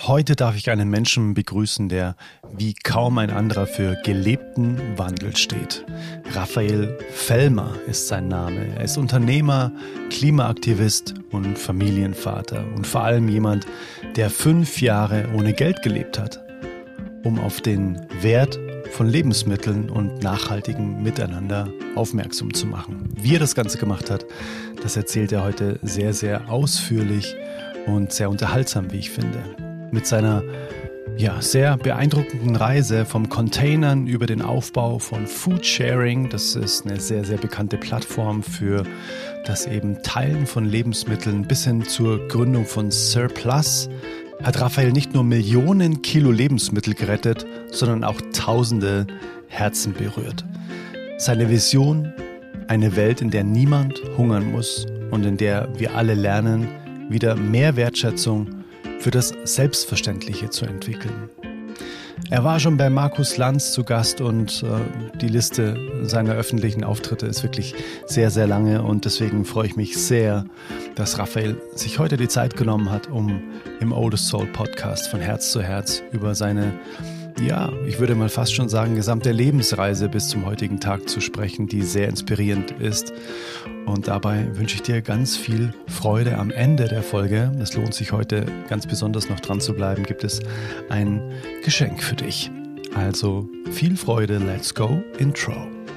Heute darf ich einen Menschen begrüßen, der wie kaum ein anderer für gelebten Wandel steht. Raphael Fellmer ist sein Name. Er ist Unternehmer, Klimaaktivist und Familienvater und vor allem jemand, der 5 Jahre ohne Geld gelebt hat, um auf den Wert von Lebensmitteln und nachhaltigem Miteinander aufmerksam zu machen. Wie er das Ganze gemacht hat, das erzählt er heute sehr, sehr ausführlich und sehr unterhaltsam, wie ich finde. Mit seiner sehr beeindruckenden Reise vom Containern über den Aufbau von Foodsharing, das ist eine sehr, sehr bekannte Plattform für das eben Teilen von Lebensmitteln, bis hin zur Gründung von Surplus, hat Raphael nicht nur Millionen Kilo Lebensmittel gerettet, sondern auch Tausende Herzen berührt. Seine Vision: eine Welt, in der niemand hungern muss und in der wir alle lernen, wieder mehr Wertschätzung für das Selbstverständliche zu entwickeln. Er war schon bei Markus Lanz zu Gast und die Liste seiner öffentlichen Auftritte ist wirklich sehr, sehr lange und deswegen freue ich mich sehr, dass Raphael sich heute die Zeit genommen hat, um im Oldest Soul Podcast von Herz zu Herz über seine, ich würde mal fast schon sagen, gesamte Lebensreise bis zum heutigen Tag zu sprechen, die sehr inspirierend ist. Und dabei wünsche ich dir ganz viel Freude am Ende der Folge. Es lohnt sich heute ganz besonders noch dran zu bleiben, gibt es ein Geschenk für dich. Also viel Freude, let's go, Intro.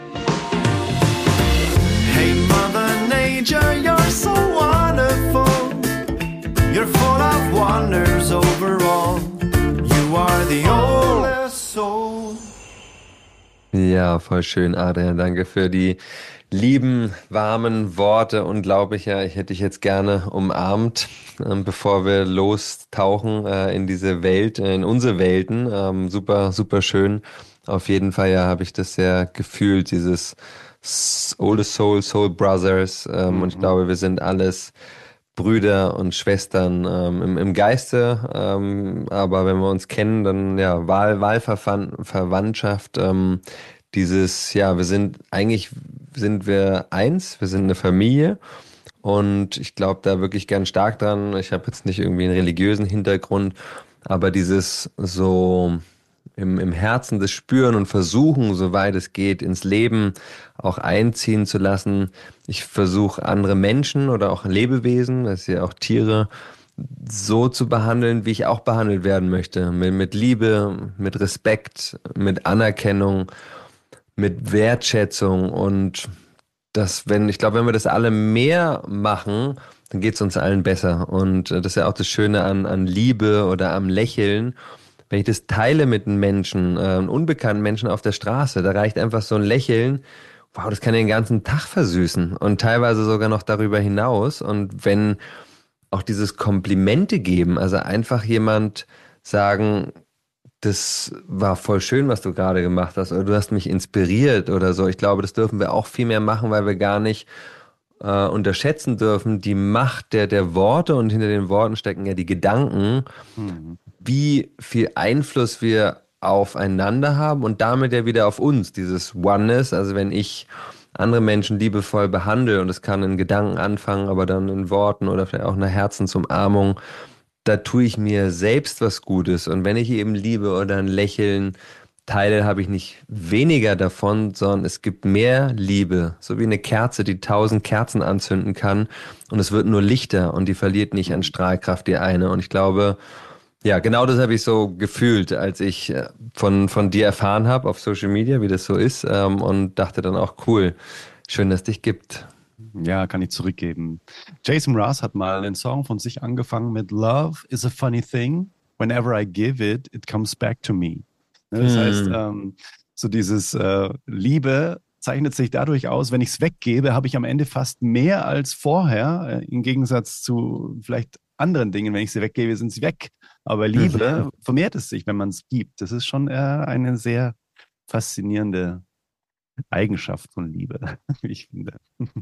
Hey Mother Nature, you're so wonderful. You're full of wonders overall. You are the oldest soul. Ja, voll schön, Adrian. Danke für die lieben, warmen Worte. Unglaublich, ich hätte dich jetzt gerne umarmt, bevor wir lostauchen in diese Welt, in unsere Welten. Super, super schön. Auf jeden Fall, habe ich das sehr gefühlt, dieses Oldest Soul, Soul Brothers. Und ich glaube, wir sind alles Brüder und Schwestern im Geiste. Aber wenn wir uns kennen, dann Wahlverwandtschaft. Sind wir eins, wir sind eine Familie und ich glaube da wirklich ganz stark dran. Ich habe jetzt nicht irgendwie einen religiösen Hintergrund, aber dieses so im Herzen das Spüren und Versuchen, soweit es geht, ins Leben auch einziehen zu lassen. Ich versuche andere Menschen oder auch Lebewesen, das sind ja auch Tiere, so zu behandeln, wie ich auch behandelt werden möchte. Mit Liebe, mit Respekt, mit Anerkennung, mit Wertschätzung und wenn wir das alle mehr machen, dann geht es uns allen besser. Und das ist ja auch das Schöne an Liebe oder am Lächeln. Wenn ich das teile mit einem Menschen, einen unbekannten Menschen auf der Straße, da reicht einfach so ein Lächeln. Wow, das kann den ganzen Tag versüßen und teilweise sogar noch darüber hinaus. Und wenn auch dieses Komplimente geben, also einfach jemand sagen, das war voll schön, was du gerade gemacht hast, oder du hast mich inspiriert oder so. Ich glaube, das dürfen wir auch viel mehr machen, weil wir gar nicht unterschätzen dürfen, die Macht der Worte, und hinter den Worten stecken ja die Gedanken, wie viel Einfluss wir aufeinander haben und damit ja wieder auf uns, dieses Oneness. Also wenn ich andere Menschen liebevoll behandle, und es kann in Gedanken anfangen, aber dann in Worten oder vielleicht auch einer Herzensumarmung, da tue ich mir selbst was Gutes. Und wenn ich eben Liebe oder ein Lächeln teile, habe ich nicht weniger davon, sondern es gibt mehr Liebe. So wie eine Kerze, die 1000 Kerzen anzünden kann. Und es wird nur lichter und die verliert nicht an Strahlkraft, die eine. Und ich glaube, genau das habe ich so gefühlt, als ich von dir erfahren habe auf Social Media, wie das so ist. Und dachte dann auch, cool, schön, dass es dich gibt. Ja, kann ich zurückgeben. Jason Mraz hat mal einen Song von sich angefangen mit Love is a funny thing. Whenever I give it, it comes back to me. Das heißt, so dieses Liebe zeichnet sich dadurch aus, wenn ich es weggebe, habe ich am Ende fast mehr als vorher. Im Gegensatz zu vielleicht anderen Dingen, wenn ich sie weggebe, sind sie weg. Aber Liebe vermehrt es sich, wenn man es gibt. Das ist schon eine sehr faszinierende Eigenschaft von Liebe, wie ich finde.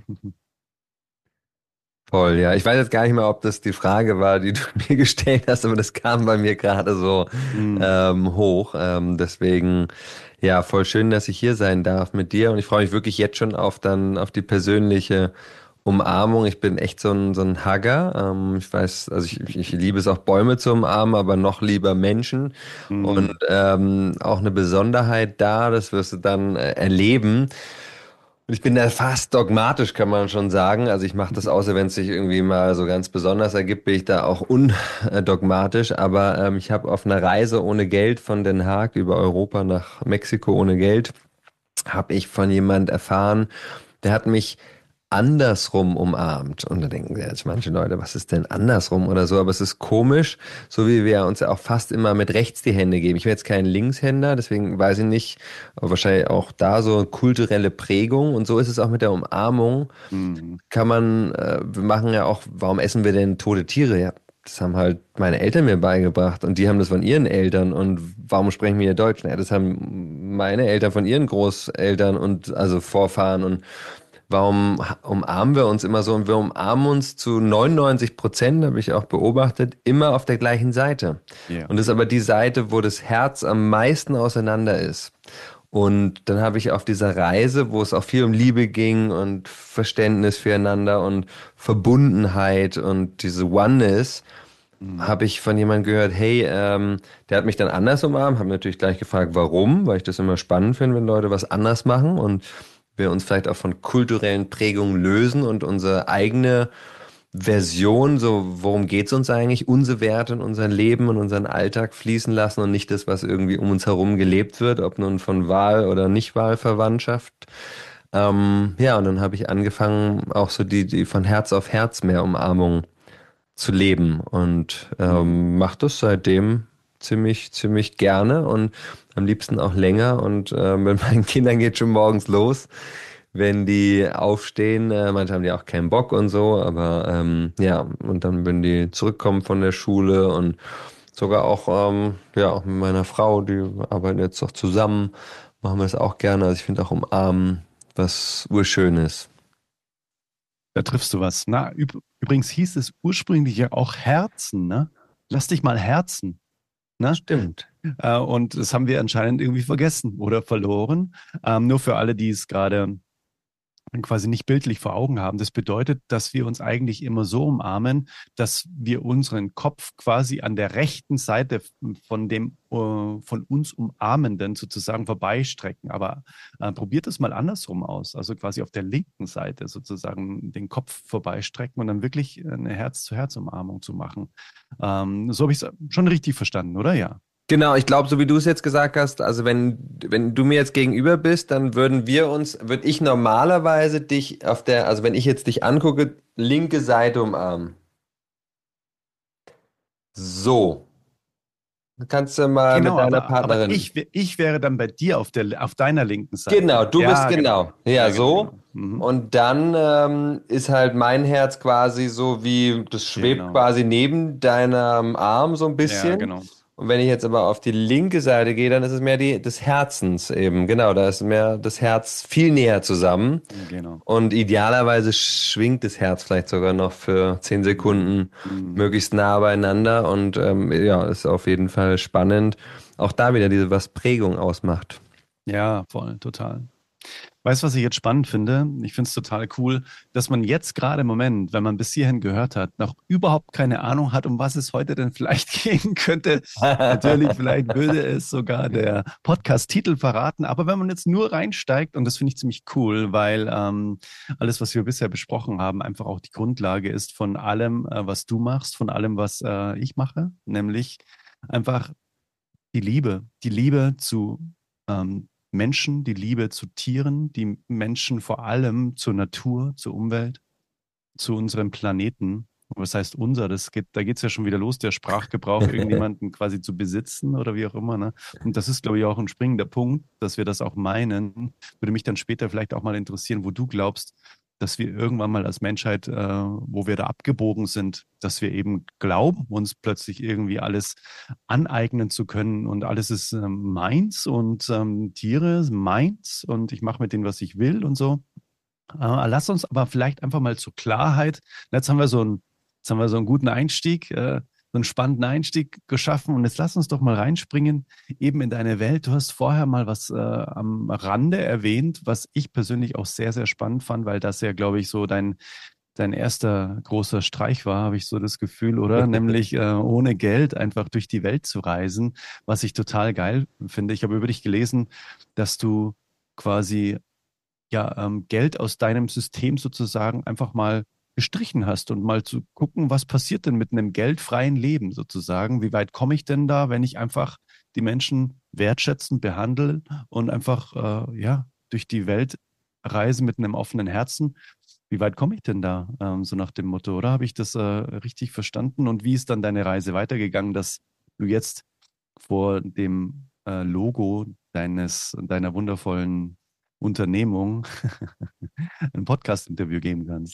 Voll, ja. Ich weiß jetzt gar nicht mehr, ob das die Frage war, die du mir gestellt hast, aber das kam bei mir gerade so hoch. Deswegen, voll schön, dass ich hier sein darf mit dir. Und ich freue mich wirklich jetzt schon auf die persönliche Umarmung. Ich bin echt so ein Hugger. Ich weiß, also ich liebe es auch Bäume zu umarmen, aber noch lieber Menschen. Und Mhm. auch eine Besonderheit da, das wirst du dann erleben. Und ich bin da fast dogmatisch, kann man schon sagen. Also ich mache das außer, wenn es sich irgendwie mal so ganz besonders ergibt, bin ich da auch undogmatisch. Aber ich habe auf einer Reise ohne Geld von Den Haag über Europa nach Mexiko ohne Geld, habe ich von jemand erfahren, der hat mich andersrum umarmt. Und da denken jetzt manche Leute, was ist denn andersrum oder so? Aber es ist komisch, so wie wir uns ja auch fast immer mit rechts die Hände geben. Ich bin jetzt kein Linkshänder, deswegen weiß ich nicht, aber wahrscheinlich auch da so kulturelle Prägung. Und so ist es auch mit der Umarmung. Mhm. Kann man, wir machen ja auch, warum essen wir denn tote Tiere? Ja, das haben halt meine Eltern mir beigebracht und die haben das von ihren Eltern. Und warum sprechen wir hier Deutsch? Ja, das haben meine Eltern von ihren Großeltern und also Vorfahren. Und warum umarmen wir uns immer so? Und wir umarmen uns zu 99%, habe ich auch beobachtet, immer auf der gleichen Seite. Ja. Und das ist aber die Seite, wo das Herz am meisten auseinander ist. Und dann habe ich auf dieser Reise, wo es auch viel um Liebe ging und Verständnis füreinander und Verbundenheit und diese Oneness, Mhm. habe ich von jemandem gehört, hey, der hat mich dann anders umarmt, habe natürlich gleich gefragt, warum, weil ich das immer spannend finde, wenn Leute was anders machen und wir uns vielleicht auch von kulturellen Prägungen lösen und unsere eigene Version, so worum geht's uns eigentlich, unsere Werte in unser Leben und unseren Alltag fließen lassen und nicht das, was irgendwie um uns herum gelebt wird, ob nun von Wahl- oder Nicht-Wahlverwandtschaft. Ja, und dann habe ich angefangen, auch so die von Herz auf Herz mehr Umarmung zu leben und Mhm. mache das seitdem ziemlich gerne und am liebsten auch länger. Und mit meinen Kindern geht schon morgens los, wenn die aufstehen. Manche haben die auch keinen Bock und so, aber ja, und dann, wenn die zurückkommen von der Schule und sogar auch, ja, auch mit meiner Frau, die arbeiten jetzt auch zusammen, machen wir das auch gerne. Also ich finde auch umarmen was urschönes. Da triffst du was. Na, übrigens hieß es ursprünglich ja auch Herzen, ne? Lass dich mal herzen, ne? Stimmt. Und das haben wir anscheinend irgendwie vergessen oder verloren. Nur für alle, die es gerade quasi nicht bildlich vor Augen haben. Das bedeutet, dass wir uns eigentlich immer so umarmen, dass wir unseren Kopf quasi an der rechten Seite von dem von uns Umarmenden sozusagen vorbeistrecken. Aber probiert es mal andersrum aus. Also quasi auf der linken Seite sozusagen den Kopf vorbeistrecken und dann wirklich eine Herz-zu-Herz-Umarmung zu machen. So habe ich es schon richtig verstanden, oder? Ja. Genau, ich glaube, so wie du es jetzt gesagt hast, also wenn du mir jetzt gegenüber bist, dann würde ich normalerweise dich auf der, also wenn ich jetzt dich angucke, linke Seite umarmen. So, kannst du mal mit Genau, deiner aber Partnerin. ich wäre dann bei dir auf deiner linken Genau, Seite. du bist Ja, genau. genau. Ja, Ja, genau, so. genau. Mhm. Und dann ist halt mein Herz quasi so wie, das schwebt Genau. quasi neben deinem Arm so ein Ja, bisschen. genau. Und wenn ich jetzt aber auf die linke Seite gehe, dann ist es mehr die des Herzens eben. Genau, da ist mehr das Herz viel näher zusammen. Genau. Und idealerweise schwingt das Herz vielleicht sogar noch für 10 Mhm. Sekunden Mhm. möglichst nah beieinander. Und ja, ist auf jeden Fall spannend. Auch da wieder diese, was Prägung ausmacht. Ja, voll, total. Weißt du, was ich jetzt spannend finde? Ich finde es total cool, dass man jetzt gerade im Moment, wenn man bis hierhin gehört hat, noch überhaupt keine Ahnung hat, um was es heute denn vielleicht gehen könnte. Natürlich, vielleicht würde es sogar der Podcast-Titel verraten, aber wenn man jetzt nur reinsteigt, und das finde ich ziemlich cool, weil alles, was wir bisher besprochen haben, einfach auch die Grundlage ist von allem, was du machst, von allem, was ich mache, nämlich einfach die Liebe zu Menschen, die Liebe zu Tieren, die Menschen vor allem zur Natur, zur Umwelt, zu unserem Planeten. Und was heißt unser? Da geht es ja schon wieder los, der Sprachgebrauch, irgendjemanden quasi zu besitzen oder wie auch immer. Ne? Und das ist, glaube ich, auch ein springender Punkt, dass wir das auch meinen. Würde mich dann später vielleicht auch mal interessieren, wo du glaubst, dass wir irgendwann mal als Menschheit, wo wir da abgebogen sind, dass wir eben glauben, uns plötzlich irgendwie alles aneignen zu können und alles ist meins und Tiere meins und ich mache mit denen, was ich will und so. Lass uns aber vielleicht einfach mal zur Klarheit. Jetzt haben wir so einen guten Einstieg. einen spannenden Einstieg geschaffen. Und jetzt lass uns doch mal reinspringen, eben in deine Welt. Du hast vorher mal was am Rande erwähnt, was ich persönlich auch sehr, sehr spannend fand, weil das ja, glaube ich, so dein erster großer Streich war, habe ich so das Gefühl, oder? Nämlich ohne Geld einfach durch die Welt zu reisen, was ich total geil finde. Ich habe über dich gelesen, dass du quasi Geld aus deinem System sozusagen einfach mal gestrichen hast und mal zu gucken, was passiert denn mit einem geldfreien Leben sozusagen? Wie weit komme ich denn da, wenn ich einfach die Menschen wertschätzend behandle und einfach durch die Welt reise mit einem offenen Herzen? Wie weit komme ich denn da, so nach dem Motto, oder habe ich das richtig verstanden? Und wie ist dann deine Reise weitergegangen, dass du jetzt vor dem Logo deiner wundervollen Unternehmung ein Podcast-Interview geben kannst?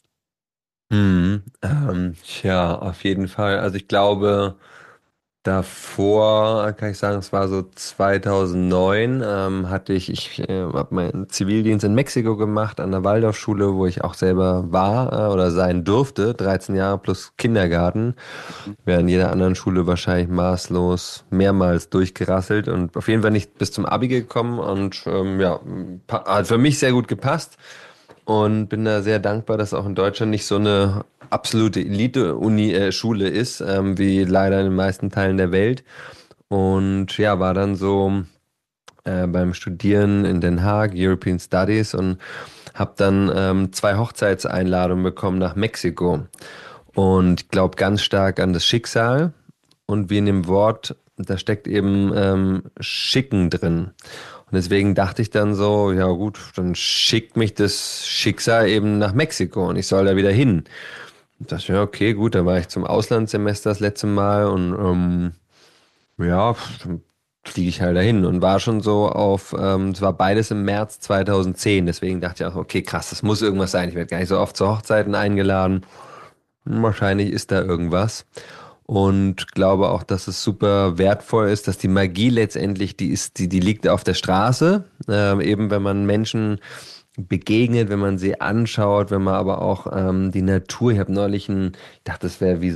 Ja, auf jeden Fall. Also ich glaube, davor kann ich sagen, es war so 2009, ich habe meinen Zivildienst in Mexiko gemacht an der Waldorfschule, wo ich auch selber war oder sein durfte, 13 Jahre plus Kindergarten, während jeder anderen Schule wahrscheinlich maßlos mehrmals durchgerasselt und auf jeden Fall nicht bis zum Abi gekommen und hat für mich sehr gut gepasst. Und bin da sehr dankbar, dass auch in Deutschland nicht so eine absolute Elite-Uni-Schule ist, wie leider in den meisten Teilen der Welt. Und ja, war dann so beim Studieren in Den Haag, European Studies, und habe dann 2 Hochzeitseinladungen bekommen nach Mexiko. Und ich glaube ganz stark an das Schicksal. Und wie in dem Wort, da steckt eben Schicken drin. Und deswegen dachte ich dann so, ja gut, dann schickt mich das Schicksal eben nach Mexiko und ich soll da wieder hin. Und dachte ich, ja, okay, gut, da war ich zum Auslandssemester das letzte Mal und dann fliege ich halt dahin und war schon so es war beides im März 2010, deswegen dachte ich auch, okay, krass, das muss irgendwas sein. Ich werde gar nicht so oft zu Hochzeiten eingeladen. Wahrscheinlich ist da irgendwas. Und glaube auch, dass es super wertvoll ist, dass die Magie letztendlich, die liegt auf der Straße. Eben wenn man Menschen begegnet, wenn man sie anschaut, wenn man aber auch die Natur, ich habe neulich ich dachte, das wäre wie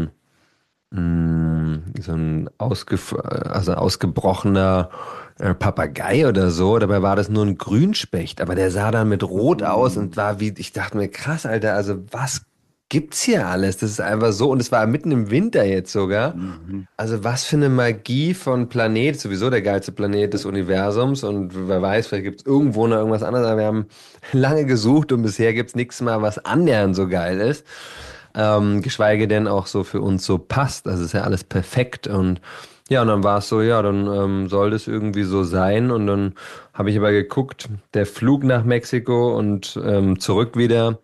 so ein ausgebrochener Papagei oder so. Dabei war das nur ein Grünspecht, aber der sah dann mit Rot aus und war ich dachte mir, krass, Alter, also was gibt's hier alles? Das ist einfach so, und es war mitten im Winter jetzt sogar. Mhm. Also was für eine Magie von Planet, sowieso der geilste Planet des Universums, und wer weiß, vielleicht gibt's irgendwo noch irgendwas anderes, aber wir haben lange gesucht und bisher gibt's nichts mal, was annähernd so geil ist. Geschweige denn auch so für uns so passt. Also ist ja alles perfekt. Und ja, und dann war es so, ja, dann soll das irgendwie so sein. Und dann habe ich aber geguckt, der Flug nach Mexiko und zurück wieder,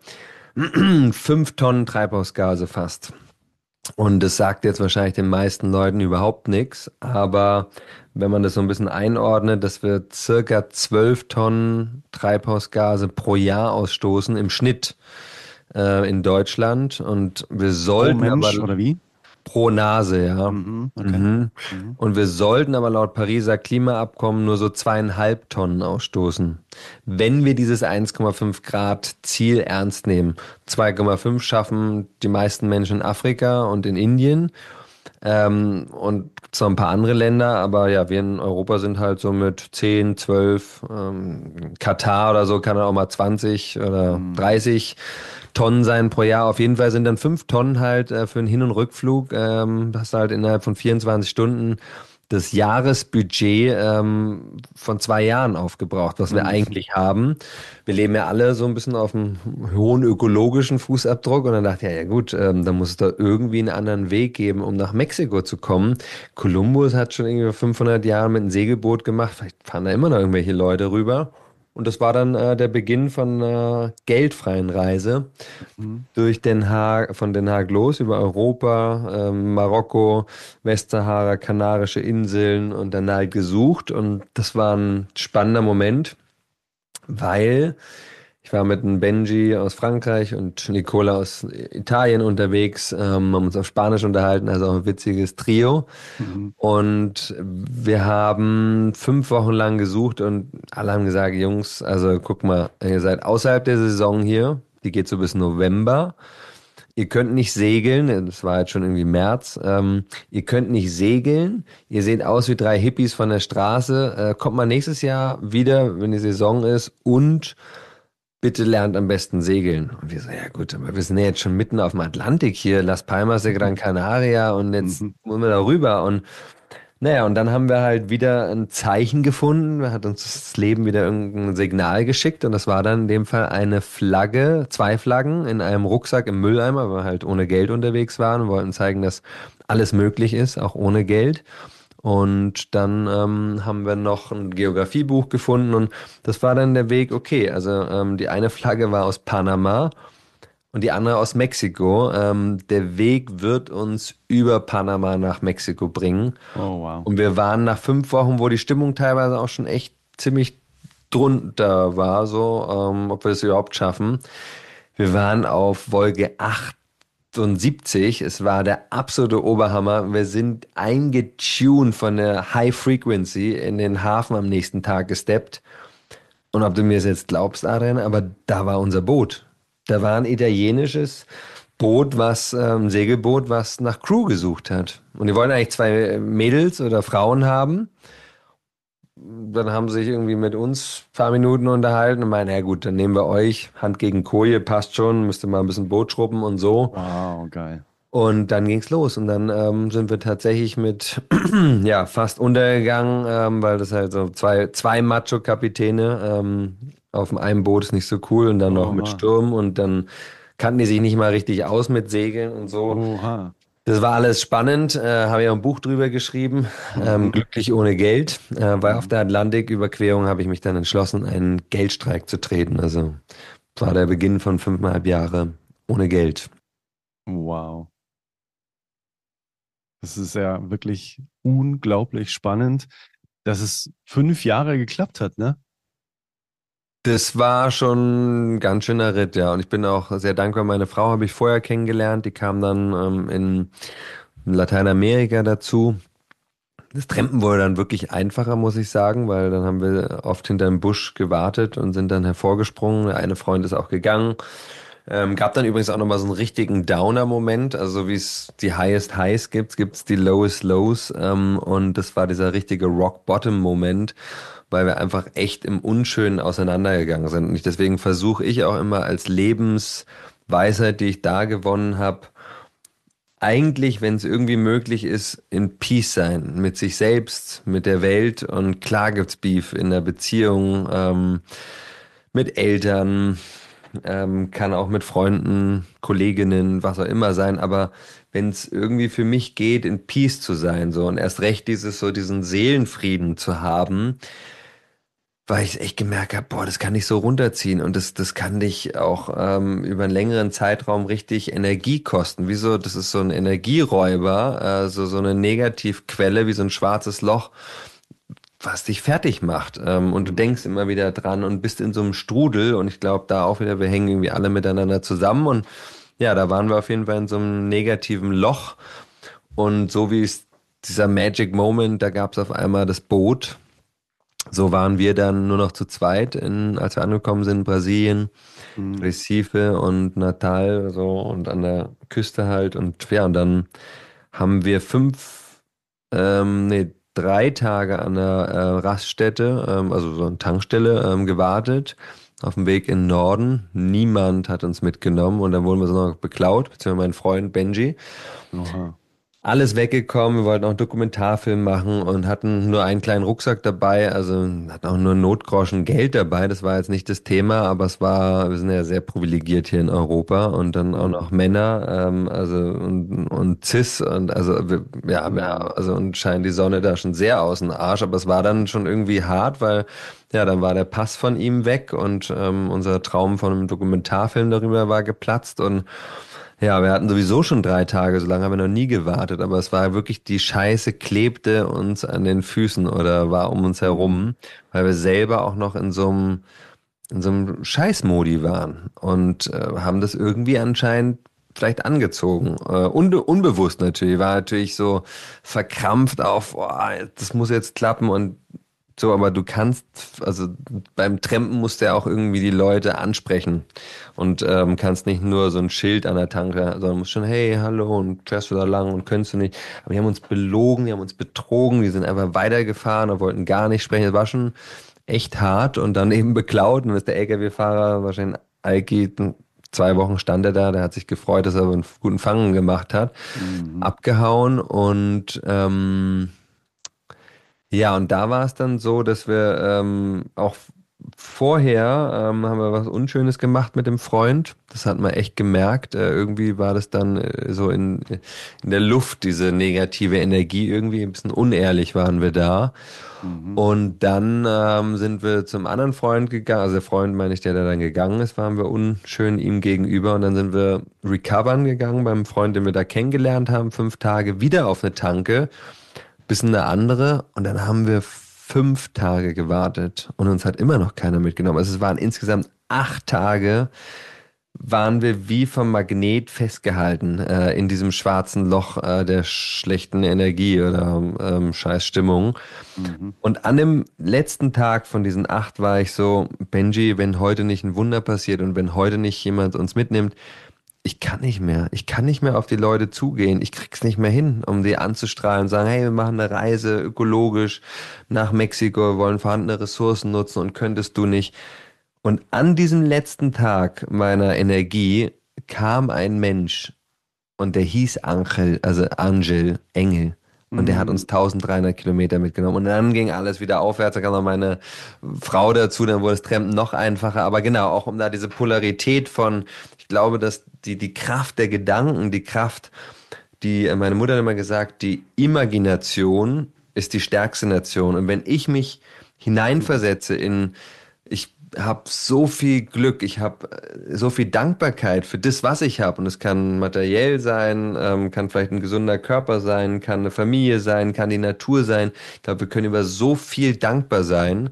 5 Tonnen Treibhausgase fast. Und das sagt jetzt wahrscheinlich den meisten Leuten überhaupt nichts. Aber wenn man das so ein bisschen einordnet, dass wir circa 12 Tonnen Treibhausgase pro Jahr ausstoßen im Schnitt in Deutschland, und wir Pro sollten Mensch aber oder wie? pro Nase, ja. Mhm. Okay. Mhm. Mhm. Und wir sollten aber laut Pariser Klimaabkommen nur so 2,5 Tonnen ausstoßen. Wenn wir dieses 1,5 Grad Ziel ernst nehmen. 2,5 schaffen die meisten Menschen in Afrika und in Indien. Und zwar ein paar andere Länder, aber ja, wir in Europa sind halt so mit 10, 12, Katar oder so kann dann auch mal 20 oder 30 Tonnen sein pro Jahr. Auf jeden Fall sind dann 5 Tonnen halt für einen Hin- und Rückflug. Hast du halt innerhalb von 24 Stunden das Jahresbudget von 2 Jahren aufgebraucht, was wir eigentlich haben. Wir leben ja alle so ein bisschen auf einem hohen ökologischen Fußabdruck, und dann dachte ich, ja gut, dann muss es da irgendwie einen anderen Weg geben, um nach Mexiko zu kommen. Kolumbus hat schon irgendwie 500 Jahre mit einem Segelboot gemacht, vielleicht fahren da immer noch irgendwelche Leute rüber. Und das war dann der Beginn von einer geldfreien Reise Mhm. durch Den Haag, von Den Haag los über Europa, Marokko, Westsahara, Kanarische Inseln, und dann halt gesucht. Und das war ein spannender Moment, weil ich war mit einem Benji aus Frankreich und Nicola aus Italien unterwegs, haben uns auf Spanisch unterhalten, also auch ein witziges Trio. Mhm. Und wir haben 5 Wochen lang gesucht und alle haben gesagt, Jungs, also guck mal, ihr seid außerhalb der Saison hier, die geht so bis November. ihr könnt nicht segeln, das war jetzt schon irgendwie März, ihr könnt nicht segeln, ihr seht aus wie drei Hippies von der Straße, kommt mal nächstes Jahr wieder, wenn die Saison ist und bitte lernt am besten segeln. Und wir so, ja gut, aber wir sind ja jetzt schon mitten auf dem Atlantik hier, Las Palmas de Gran Canaria und jetzt Mhm. wollen wir da rüber und naja, und dann haben wir halt wieder ein Zeichen gefunden, hat uns das Leben wieder irgendein Signal geschickt und das war dann in dem Fall eine Flagge, zwei Flaggen in einem Rucksack im Mülleimer, weil wir halt ohne Geld unterwegs waren und wollten zeigen, dass alles möglich ist, auch ohne Geld. Und dann haben wir noch ein Geografiebuch gefunden und das war dann der Weg, okay, also die eine Flagge war aus Panama und die andere aus Mexiko. Der Weg wird uns über Panama nach Mexiko bringen. Oh, wow. Und wir waren nach 5 Wochen, wo die Stimmung teilweise auch schon echt ziemlich drunter war, so, ob wir es überhaupt schaffen. Wir waren auf Wolke 78. Es war der absolute Oberhammer. Wir sind eingetuned von der High Frequency in den Hafen am nächsten Tag gesteppt. Und ob du mir es jetzt glaubst, Adrian, aber da war unser Boot. Da war ein italienisches Boot, ein Segelboot, was nach Crew gesucht hat. Und die wollten eigentlich zwei Mädels oder Frauen haben. Dann haben sie sich irgendwie mit uns ein paar Minuten unterhalten und meinen, ja gut, dann nehmen wir euch, Hand gegen Koje, passt schon, müsst ihr mal ein bisschen Boot schrubben und so. Wow, geil. Und dann ging's los und dann sind wir tatsächlich mit, ja, fast untergegangen, weil das halt so zwei Macho-Kapitäne auf dem einen Boot ist nicht so cool und dann noch mit Oha. Sturm und dann kannten die sich nicht mal richtig aus mit Segeln und so. Oha. Das war alles spannend, habe ja ein Buch drüber geschrieben, Mhm. Glücklich ohne Geld, weil auf Mhm. der Atlantiküberquerung habe ich mich dann entschlossen, einen Geldstreik zu treten. Also das war der Beginn von 5,5 Jahre ohne Geld. Wow. Das ist ja wirklich unglaublich spannend, dass es 5 Jahre geklappt hat, ne? Das war schon ein ganz schöner Ritt, ja. Und ich bin auch sehr dankbar. Meine Frau habe ich vorher kennengelernt. Die kam dann in Lateinamerika dazu. Das Trampen wurde dann wirklich einfacher, muss ich sagen, weil dann haben wir oft hinterm Busch gewartet und sind dann hervorgesprungen. Der eine Freund ist auch gegangen. Gab dann übrigens auch nochmal so einen richtigen Downer-Moment. Also so wie es die Highest Highs gibt, gibt es die Lowest Lows. Und das war dieser richtige Rock-Bottom-Moment, weil wir einfach echt im Unschönen auseinandergegangen sind. Und deswegen versuche ich auch immer als Lebensweisheit, die ich da gewonnen habe, eigentlich, wenn es irgendwie möglich ist, in Peace sein mit sich selbst, mit der Welt und klar gibt's Beef in der Beziehung, mit Eltern, kann auch mit Freunden, Kolleginnen, was auch immer sein, aber wenn es irgendwie für mich geht, in Peace zu sein, so und erst recht diesen Seelenfrieden zu haben, weil ich echt gemerkt habe, boah, das kann dich so runterziehen und das kann dich auch über einen längeren Zeitraum richtig Energie kosten. Wieso? Das ist so ein Energieräuber, so eine Negativquelle, wie so ein schwarzes Loch, was dich fertig macht. Und du denkst immer wieder dran und bist in so einem Strudel und ich glaube, da auch wieder, wir hängen irgendwie alle miteinander zusammen und ja, da waren wir auf jeden Fall in so einem negativen Loch und so wie es dieser Magic Moment, da gab es auf einmal das Boot. So waren wir dann nur noch zu zweit, als wir angekommen sind in Brasilien, Mhm. Recife und Natal, so und an der Küste halt. Und ja, und dann haben wir 3 Tage an der Raststätte, also so eine Tankstelle, gewartet. Auf dem Weg in den Norden. Niemand hat uns mitgenommen und dann wurden wir so noch beklaut, beziehungsweise mein Freund Benji. Oha. Alles weggekommen, wir wollten auch einen Dokumentarfilm machen und hatten nur einen kleinen Rucksack dabei, also hatten auch nur Notgroschen Geld dabei, das war jetzt nicht das Thema, aber wir sind ja sehr privilegiert hier in Europa und dann auch noch Mhm. Männer, also und Cis und also ja, Mhm. also und scheint die Sonne da schon sehr aus dem Arsch, aber es war dann schon irgendwie hart, weil ja, dann war der Pass von ihm weg und unser Traum von einem Dokumentarfilm darüber war geplatzt und ja, wir hatten sowieso schon 3 Tage, so lange haben wir noch nie gewartet, aber es war wirklich, die Scheiße klebte uns an den Füßen oder war um uns Mhm. herum, weil wir selber auch noch in so einem Scheißmodi waren und haben das irgendwie anscheinend vielleicht angezogen. Unbewusst natürlich, war natürlich so verkrampft auf, oh, das muss jetzt klappen und so, aber du kannst, also beim Trampen musst du ja auch irgendwie die Leute ansprechen und kannst nicht nur so ein Schild an der Tanke, sondern musst schon, hey, hallo und fährst du da lang und könntest du nicht. Aber die haben uns belogen, die haben uns betrogen, die sind einfach weitergefahren und wollten gar nicht sprechen. Das war schon echt hart und dann eben beklaut und dann ist der LKW-Fahrer wahrscheinlich Alki, 2 Wochen stand er da, der hat sich gefreut, dass er einen guten Fang gemacht hat, Mhm. abgehauen und ja, und da war es dann so, dass wir auch vorher haben wir was Unschönes gemacht mit dem Freund. Das hat man echt gemerkt. Irgendwie war das dann so in der Luft, diese negative Energie. Irgendwie ein bisschen unehrlich waren wir da. Mhm. Und dann sind wir zum anderen Freund gegangen. Also der Freund, meine ich, der da dann gegangen ist, waren wir unschön ihm gegenüber. Und dann sind wir recovern gegangen beim Freund, den wir da kennengelernt haben. 5 Tage wieder auf eine Tanke bisschen eine andere und dann haben wir 5 Tage gewartet und uns hat immer noch keiner mitgenommen. Also es waren insgesamt 8 Tage, waren wir wie vom Magnet festgehalten in diesem schwarzen Loch der schlechten Energie oder Scheißstimmung. Mhm. Und an dem letzten Tag von diesen 8 war ich so, Benji, wenn heute nicht ein Wunder passiert und wenn heute nicht jemand uns mitnimmt, ich kann nicht mehr. Ich kann nicht mehr auf die Leute zugehen. Ich krieg's nicht mehr hin, um die anzustrahlen und sagen, hey, wir machen eine Reise ökologisch nach Mexiko, wir wollen vorhandene Ressourcen nutzen und könntest du nicht. Und an diesem letzten Tag meiner Energie kam ein Mensch und der hieß Angel, also Angel, Engel. Und der hat uns Mhm. 1300 Kilometer mitgenommen. Und dann ging alles wieder aufwärts. Da kam noch meine Frau dazu. Dann wurde das Trampen noch einfacher. Aber genau, auch um da diese Polarität von, ich glaube, dass die Kraft der Gedanken, die Kraft, die, meine Mutter hat immer gesagt, die Imagination ist die stärkste Nation. Und wenn ich mich hineinversetze ich habe so viel Glück, ich habe so viel Dankbarkeit für das, was ich habe. Und es kann materiell sein, kann vielleicht ein gesunder Körper sein, kann eine Familie sein, kann die Natur sein. Ich glaube, wir können über so viel dankbar sein,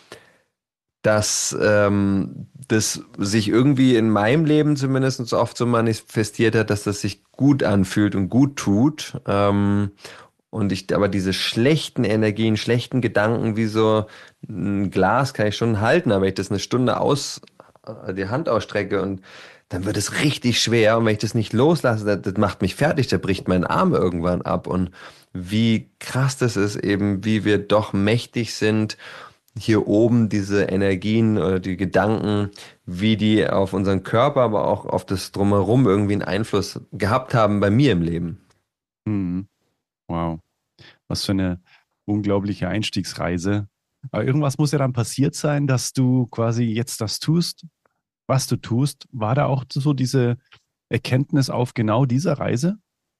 dass das sich irgendwie in meinem Leben zumindest oft so manifestiert hat, dass das sich gut anfühlt und gut tut. Und ich aber diese schlechten Energien, schlechten Gedanken, wie so ein Glas kann ich schon halten, aber wenn ich das eine Stunde die Hand ausstrecke und dann wird es richtig schwer. Und wenn ich das nicht loslasse, das macht mich fertig, da bricht mein Arm irgendwann ab. Und wie krass das ist eben, wie wir doch mächtig sind, hier oben diese Energien oder die Gedanken, wie die auf unseren Körper, aber auch auf das Drumherum irgendwie einen Einfluss gehabt haben bei mir im Leben. Mhm. Wow, was für eine unglaubliche Einstiegsreise. Aber irgendwas muss ja dann passiert sein, dass du quasi jetzt das tust, was du tust. War da auch so diese Erkenntnis auf genau dieser Reise?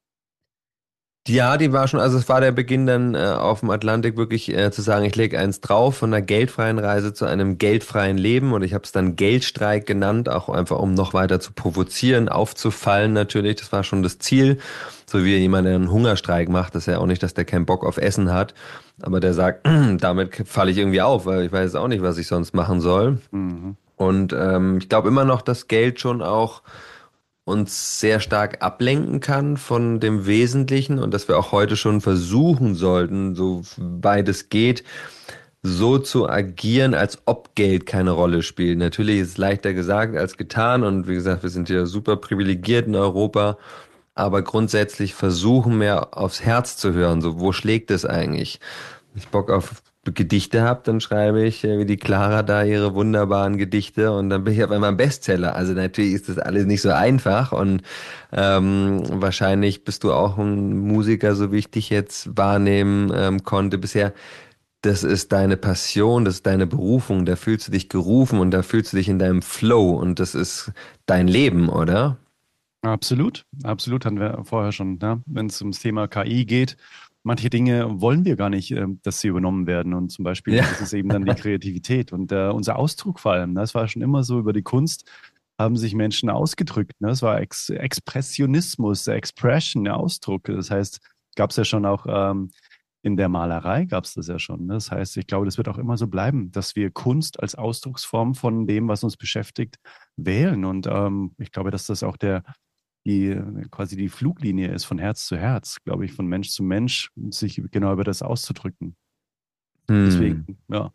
Ja, die war schon, also es war der Beginn dann auf dem Atlantik wirklich zu sagen, ich lege eins drauf von einer geldfreien Reise zu einem geldfreien Leben und ich habe es dann Geldstreik genannt, auch einfach um noch weiter zu provozieren, aufzufallen natürlich, das war schon das Ziel, so wie jemand, der einen Hungerstreik macht, das ist ja auch nicht, dass der keinen Bock auf Essen hat, aber der sagt, damit falle ich irgendwie auf, weil ich weiß auch nicht, was ich sonst machen soll Mhm. und ich glaube immer noch, dass Geld schon auch uns sehr stark ablenken kann von dem Wesentlichen und dass wir auch heute schon versuchen sollten, so weit es geht, so zu agieren, als ob Geld keine Rolle spielt. Natürlich ist es leichter gesagt als getan und wie gesagt, wir sind ja super privilegiert in Europa, aber grundsätzlich versuchen mehr aufs Herz zu hören. So, wo schlägt es eigentlich? Wenn ich Bock auf Gedichte habe, dann schreibe ich wie die Clara da ihre wunderbaren Gedichte und dann bin ich auf einmal ein Bestseller. Also natürlich ist das alles nicht so einfach und wahrscheinlich bist du auch ein Musiker, so wie ich dich jetzt wahrnehmen konnte bisher. Das ist deine Passion, das ist deine Berufung, da fühlst du dich gerufen und da fühlst du dich in deinem Flow und das ist dein Leben, oder? Absolut, absolut hatten wir vorher schon, ne? Wenn es ums Thema KI geht. Manche Dinge wollen wir gar nicht, dass sie übernommen werden. Und zum Beispiel Ja. ist es eben dann die Kreativität und unser Ausdruck vor allem. Das war schon immer so über die Kunst, haben sich Menschen ausgedrückt. Ne? Es war Expressionismus, Expression, der Ausdruck. Das heißt, gab es ja schon auch in der Malerei, gab es das ja schon. Ne? Das heißt, ich glaube, das wird auch immer so bleiben, dass wir Kunst als Ausdrucksform von dem, was uns beschäftigt, wählen. Und ich glaube, dass das auch die quasi die Fluglinie ist von Herz zu Herz, glaube ich, von Mensch zu Mensch, sich genau über das auszudrücken. Hm. Deswegen, ja,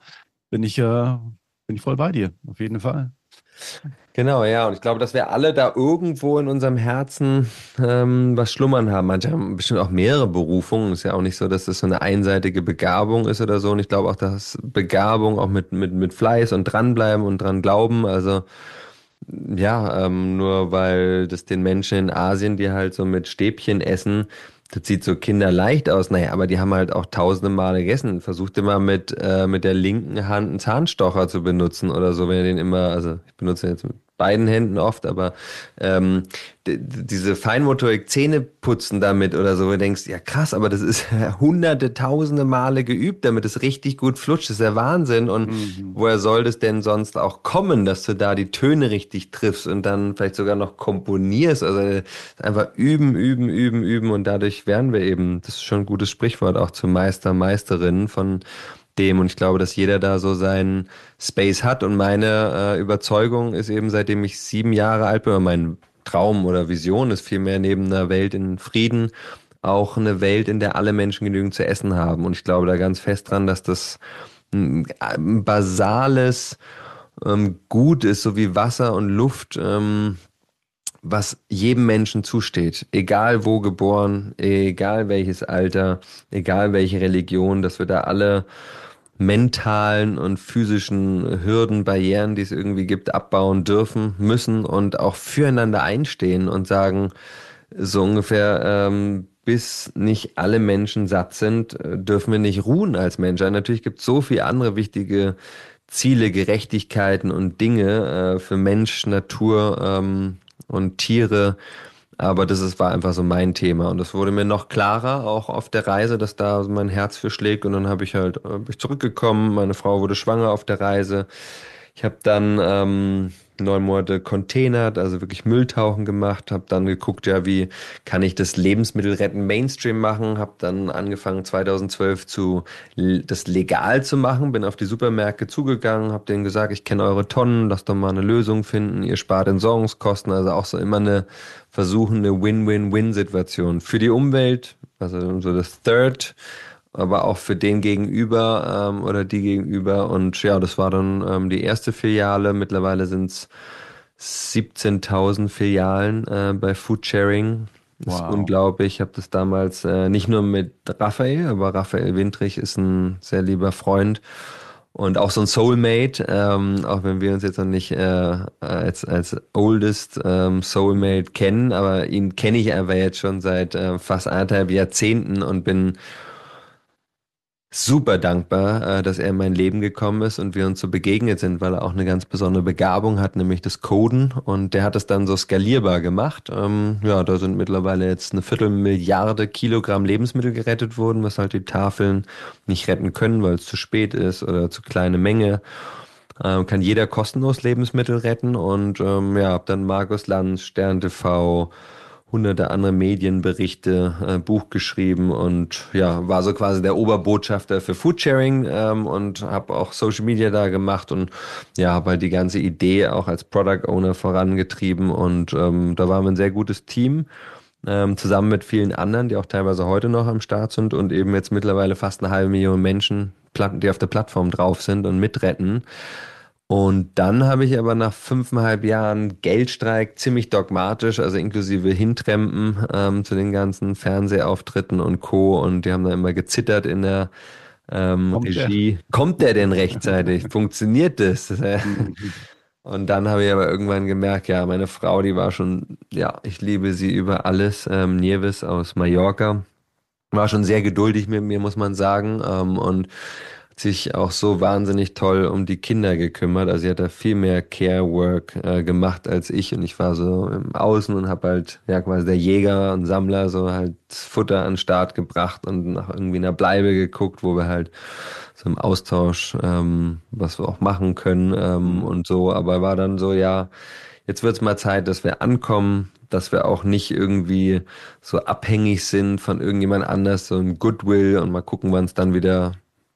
bin ich voll bei dir, auf jeden Fall. Genau, ja, und ich glaube, dass wir alle da irgendwo in unserem Herzen was schlummern haben. Manche haben bestimmt auch mehrere Berufungen. Ist ja auch nicht so, dass das so eine einseitige Begabung ist oder so. Und ich glaube auch, dass Begabung auch mit Fleiß und dranbleiben und dran glauben. Also ja, nur weil das den Menschen in Asien, die halt so mit Stäbchen essen, das sieht so kinderleicht aus. Naja, aber die haben halt auch tausende Male gegessen. Versucht immer mit der linken Hand einen Zahnstocher zu benutzen oder so, wenn ihr den immer, also ich benutze den jetzt mit beiden Händen oft, aber ähm, diese Feinmotorik, Zähne putzen damit oder so, wo du denkst, ja krass, aber das ist hunderte, tausende Male geübt, damit es richtig gut flutscht. Das ist ja Wahnsinn. Und Mhm. woher soll das denn sonst auch kommen, dass du da die Töne richtig triffst und dann vielleicht sogar noch komponierst? Also einfach üben, üben, üben, üben und dadurch werden wir eben, das ist schon ein gutes Sprichwort auch zu Meister, Meisterinnen von dem. Und ich glaube, dass jeder da so seinen Space hat. Und meine Überzeugung ist eben, seitdem ich 7 Jahre alt bin, oder mein Traum oder Vision ist vielmehr neben einer Welt in Frieden auch eine Welt, in der alle Menschen genügend zu essen haben. Und ich glaube da ganz fest dran, dass das ein basales Gut ist, so wie Wasser und Luft, was jedem Menschen zusteht, egal wo geboren, egal welches Alter, egal welche Religion, dass wir da alle mentalen und physischen Hürden, Barrieren, die es irgendwie gibt, abbauen dürfen, müssen und auch füreinander einstehen und sagen, so ungefähr, bis nicht alle Menschen satt sind, dürfen wir nicht ruhen als Menschheit. Natürlich gibt es so viele andere wichtige Ziele, Gerechtigkeiten und Dinge für Mensch, Natur und Tiere. Aber war einfach so mein Thema. Und das wurde mir noch klarer, auch auf der Reise, dass da mein Herz für schlägt. Und dann bin ich zurückgekommen. Meine Frau wurde schwanger auf der Reise. Ich habe dann 9 Monate containert, also wirklich Mülltauchen gemacht, habe dann geguckt, ja, wie kann ich das Lebensmittelretten Mainstream machen, habe dann angefangen 2012 das legal zu machen, bin auf die Supermärkte zugegangen, habe denen gesagt, ich kenne eure Tonnen, lasst doch mal eine Lösung finden, ihr spart Entsorgungskosten, also auch so immer eine versuchende Win-Win-Win-Situation für die Umwelt, also so das Third, aber auch für den Gegenüber oder die Gegenüber. Und ja, das war dann die erste Filiale. Mittlerweile sind es 17.000 Filialen bei Foodsharing. Das ist Wow. unglaublich. Ich habe das damals nicht nur mit Raphael, aber Raphael Windrich ist ein sehr lieber Freund und auch so ein Soulmate, auch wenn wir uns jetzt noch nicht als oldest Soulmate kennen, aber ihn kenne ich einfach jetzt schon seit fast 1,5 Jahrzehnten und bin super dankbar, dass er in mein Leben gekommen ist und wir uns so begegnet sind, weil er auch eine ganz besondere Begabung hat, nämlich das Coden. Und der hat es dann so skalierbar gemacht. Ja, da sind mittlerweile jetzt eine Viertelmilliarde Kilogramm Lebensmittel gerettet worden, was halt die Tafeln nicht retten können, weil es zu spät ist oder zu kleine Menge. Kann jeder kostenlos Lebensmittel retten und ja, hab dann Markus Lanz, Stern TV, hunderte andere Medienberichte, Buch geschrieben und ja, war so quasi der Oberbotschafter für Foodsharing und habe auch Social Media da gemacht und ja, habe halt die ganze Idee auch als Product Owner vorangetrieben und da waren wir ein sehr gutes Team. Zusammen mit vielen anderen, die auch teilweise heute noch am Start sind und eben jetzt mittlerweile fast 1,5 Million Menschen, die auf der Plattform drauf sind und mitretten. Und dann habe ich aber nach 5,5 Jahren Geldstreik ziemlich dogmatisch, also inklusive Hintrempen zu den ganzen Fernsehauftritten und Co. Und die haben da immer gezittert in der Kommt der? Regie. Kommt der denn rechtzeitig? Funktioniert das? Mhm. Und dann habe ich aber irgendwann gemerkt, ja, meine Frau, die war schon, ja, ich liebe sie über alles. Nieves aus Mallorca war schon sehr geduldig mit mir, muss man sagen. Und hat sich auch so wahnsinnig toll um die Kinder gekümmert. Also sie hat da viel mehr Care-Work gemacht als ich. Und ich war so im Außen und habe halt, ja, quasi der Jäger und Sammler so halt Futter an den Start gebracht und nach irgendwie einer Bleibe geguckt, wo wir halt so im Austausch, was wir auch machen können Mhm. und so. Aber war dann so, ja, jetzt wird's mal Zeit, dass wir ankommen, dass wir auch nicht irgendwie so abhängig sind von irgendjemand anders, so ein Goodwill und mal gucken, wann es dann wieder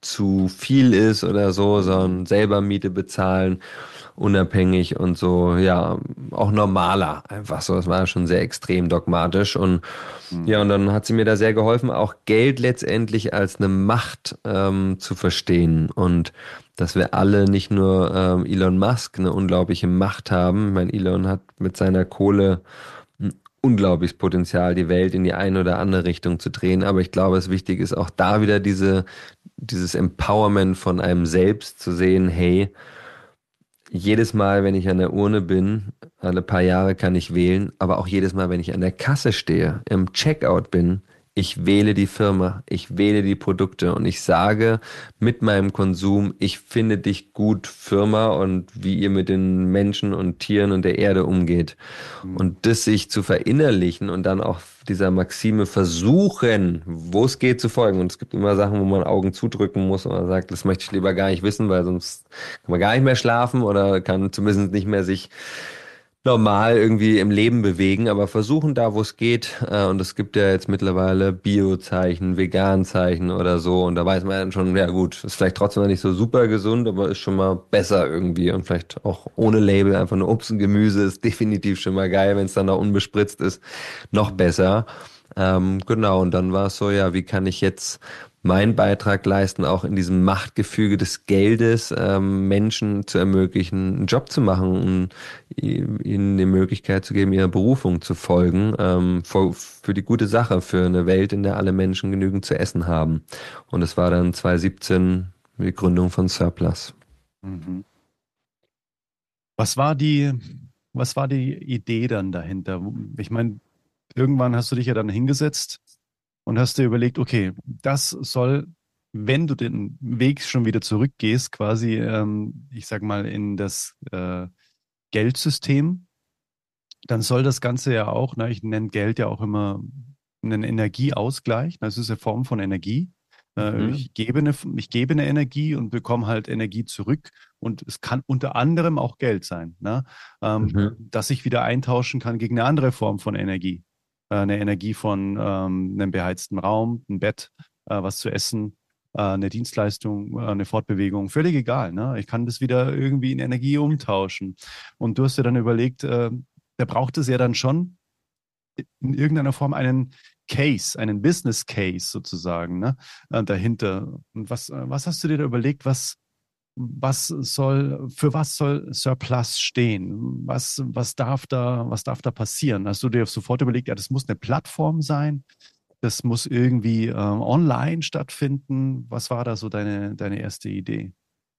zu viel ist oder so, sondern selber Miete bezahlen, unabhängig und so, ja, auch normaler einfach so. Es war schon sehr extrem dogmatisch und ja, und dann hat sie mir da sehr geholfen, auch Geld letztendlich als eine Macht zu verstehen und dass wir alle, nicht nur Elon Musk, eine unglaubliche Macht haben. Ich meine, Elon hat mit seiner Kohle ein unglaubliches Potenzial, die Welt in die eine oder andere Richtung zu drehen. Aber ich glaube, es wichtig ist auch da wieder dieses Empowerment von einem selbst zu sehen, hey, jedes Mal, wenn ich an der Urne bin, alle paar Jahre kann ich wählen, aber auch jedes Mal, wenn ich an der Kasse stehe, im Checkout bin, ich wähle die Firma, ich wähle die Produkte und ich sage mit meinem Konsum, ich finde dich gut, Firma, und wie ihr mit den Menschen und Tieren und der Erde umgeht. Und das sich zu verinnerlichen und dann auch dieser Maxime versuchen, wo es geht, zu folgen. Und es gibt immer Sachen, wo man Augen zudrücken muss und man sagt, das möchte ich lieber gar nicht wissen, weil sonst kann man gar nicht mehr schlafen oder kann zumindest nicht mehr sich normal irgendwie im Leben bewegen, aber versuchen da, wo es geht. Und es gibt ja jetzt mittlerweile Bio-Zeichen, Vegan-Zeichen oder so. Und da weiß man dann schon, ja gut, ist vielleicht trotzdem noch nicht so super gesund, aber ist schon mal besser irgendwie. Und vielleicht auch ohne Label, einfach nur Obst und Gemüse ist definitiv schon mal geil, wenn es dann noch unbespritzt ist, noch besser. Genau, und dann war es so, ja, wie kann ich jetzt meinen Beitrag leisten, auch in diesem Machtgefüge des Geldes, Menschen zu ermöglichen, einen Job zu machen und ihnen die Möglichkeit zu geben, ihrer Berufung zu folgen, für die gute Sache, für eine Welt, in der alle Menschen genügend zu essen haben. Und es war dann 2017 die Gründung von Surplus. Mhm. Was war die, was war die Idee dann dahinter? Ich meine, irgendwann hast du dich ja dann hingesetzt und hast dir überlegt, okay, das soll, wenn du den Weg schon wieder zurückgehst, quasi, ich sag mal, in das Geldsystem, dann soll das Ganze ja auch, ne, ich nenne Geld ja auch immer einen Energieausgleich, das ist eine Form von Energie. Ich gebe eine Energie und bekomme halt Energie zurück und es kann unter anderem auch Geld sein, ne? Das ich wieder eintauschen kann gegen eine andere Form von Energie. Eine Energie von einem beheizten Raum, ein Bett, was zu essen, eine Dienstleistung, eine Fortbewegung, völlig egal, ne? Ich kann das wieder irgendwie in Energie umtauschen. Und du hast dir dann überlegt, da braucht es ja dann schon in irgendeiner Form einen Case, einen Business Case sozusagen, ne, dahinter. Und was hast du dir da überlegt, für was soll Surplus stehen? Was darf da passieren? Hast du dir sofort überlegt, ja, das muss eine Plattform sein, das muss irgendwie online stattfinden? Was war da so deine erste Idee?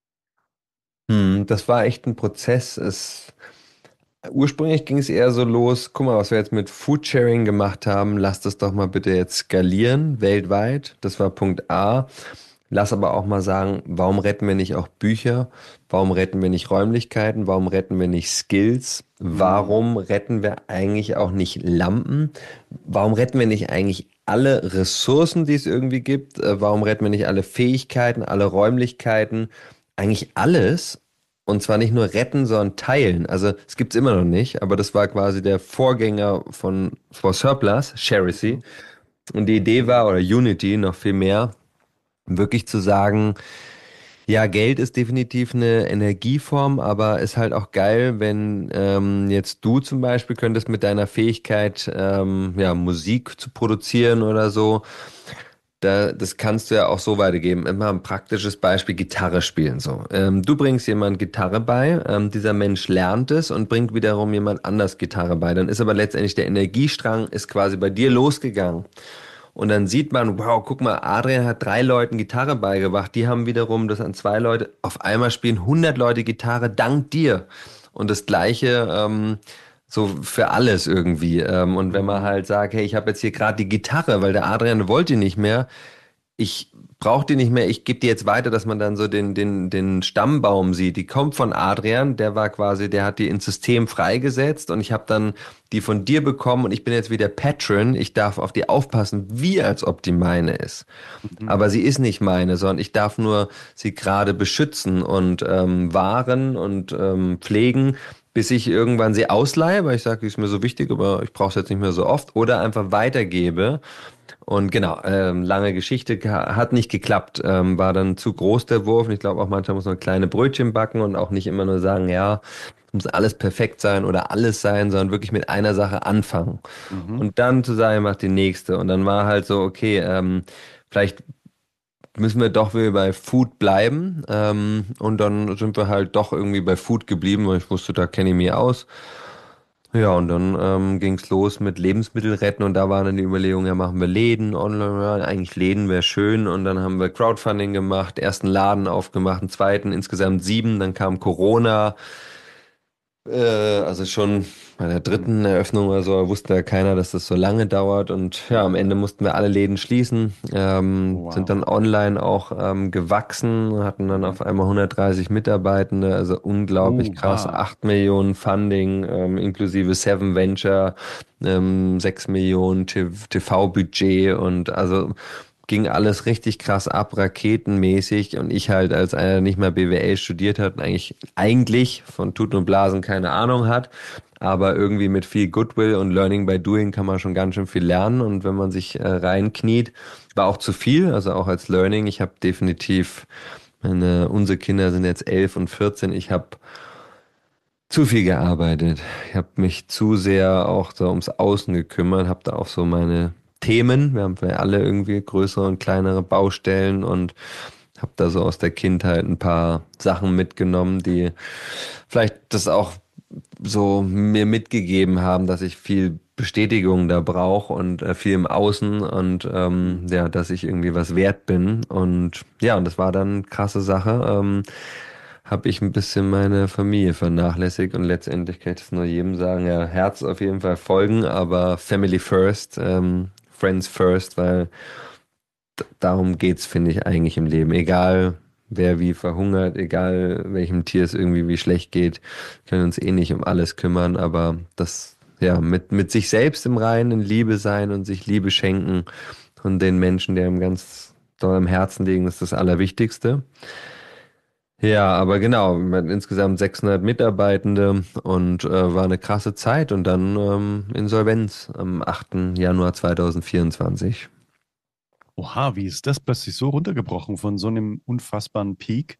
Das war echt ein Prozess. Ursprünglich ging es eher so los, guck mal, was wir jetzt mit Foodsharing gemacht haben, lass das doch mal bitte jetzt skalieren, weltweit. Das war Punkt A. Lass aber auch mal sagen, warum retten wir nicht auch Bücher? Warum retten wir nicht Räumlichkeiten? Warum retten wir nicht Skills? Warum retten wir eigentlich auch nicht Lampen? Warum retten wir nicht eigentlich alle Ressourcen, die es irgendwie gibt? Warum retten wir nicht alle Fähigkeiten, alle Räumlichkeiten? Eigentlich alles. Und zwar nicht nur retten, sondern teilen. Also es gibt es immer noch nicht, aber das war quasi der Vorgänger vor Surplus, Charity. Und die Idee war, oder Unity noch viel mehr, wirklich zu sagen, ja, Geld ist definitiv eine Energieform, aber ist halt auch geil, wenn jetzt du zum Beispiel könntest mit deiner Fähigkeit, ja, Musik zu produzieren oder so, das kannst du ja auch so weitergeben. Immer ein praktisches Beispiel, Gitarre spielen so. Du bringst jemand Gitarre bei, dieser Mensch lernt es und bringt wiederum jemand anders Gitarre bei. Dann ist aber letztendlich der Energiestrang ist quasi bei dir losgegangen. Und dann sieht man, wow, guck mal, Adrian hat 3 Leuten Gitarre beigebracht. Die haben wiederum das an 2 Leute. Auf einmal spielen 100 Leute Gitarre dank dir. Und das Gleiche so für alles irgendwie. Und wenn man halt sagt, hey, ich habe jetzt hier gerade die Gitarre, weil der Adrian wollte die nicht mehr. Ich brauche die nicht mehr, ich gebe die jetzt weiter, dass man dann so den Stammbaum sieht. Die kommt von Adrian, der war quasi, der hat die ins System freigesetzt und ich habe dann die von dir bekommen und ich bin jetzt wieder Patron. Ich darf auf die aufpassen, wie als ob die meine ist. Aber sie ist nicht meine, sondern ich darf nur sie gerade beschützen und wahren und pflegen, bis ich irgendwann sie ausleihe, weil ich sage, die ist mir so wichtig, aber ich brauche es jetzt nicht mehr so oft, oder einfach weitergebe. Und genau, lange Geschichte, hat nicht geklappt, war dann zu groß der Wurf. Und ich glaube auch manchmal muss man kleine Brötchen backen und auch nicht immer nur sagen, ja, muss alles perfekt sein oder alles sein, sondern wirklich mit einer Sache anfangen. Mhm. Und dann zu sagen, mach die nächste. Und dann war halt so, okay, vielleicht müssen wir doch wieder bei Food bleiben. Und dann sind wir halt doch irgendwie bei Food geblieben, weil ich wusste, da kenne ich mich aus. Ja, und dann ging's los mit Lebensmittel retten und da war dann die Überlegung, ja, machen wir Läden online, ja, eigentlich Läden wäre schön und dann haben wir Crowdfunding gemacht, ersten Laden aufgemacht, einen zweiten, insgesamt 7, dann kam Corona, also schon bei der dritten Eröffnung oder so wusste ja keiner, dass das so lange dauert und ja, am Ende mussten wir alle Läden schließen, sind Wow. dann online auch gewachsen, hatten dann Mhm. auf einmal 130 Mitarbeitende, also unglaublich krass, Oha. 8 Millionen Funding, inklusive Seven Venture, 6 Millionen TV-Budget und also ging alles richtig krass ab, raketenmäßig und ich halt als einer, der nicht mal BWL studiert hat und eigentlich von Tuten und Blasen keine Ahnung hat, aber irgendwie mit viel Goodwill und Learning by Doing kann man schon ganz schön viel lernen und wenn man sich reinkniet, war auch zu viel, also auch als Learning. Ich habe definitiv, unsere Kinder sind jetzt 11 und 14, ich habe zu viel gearbeitet. Ich habe mich zu sehr auch so ums Außen gekümmert, habe da auch so meine Themen. Wir haben ja alle irgendwie größere und kleinere Baustellen und habe da so aus der Kindheit ein paar Sachen mitgenommen, die vielleicht das auch so mir mitgegeben haben, dass ich viel Bestätigung da brauche und viel im Außen und ja, dass ich irgendwie was wert bin. Und ja, und das war dann eine krasse Sache. Habe ich ein bisschen meine Familie vernachlässigt und letztendlich kann ich das nur jedem sagen, ja, Herz auf jeden Fall folgen, aber Family first, Friends first, weil darum geht's, finde ich, eigentlich im Leben. Egal, wer wie verhungert, egal welchem Tier es irgendwie wie schlecht geht, können uns eh nicht um alles kümmern, aber das, ja, mit sich selbst im Reinen, in Liebe sein und sich Liebe schenken und den Menschen, die einem ganz doll am Herzen liegen, ist das Allerwichtigste. Ja, aber genau, mit insgesamt 600 Mitarbeitende und war eine krasse Zeit und dann Insolvenz am 8. Januar 2024. Oha, wie ist das plötzlich so runtergebrochen von so einem unfassbaren Peak?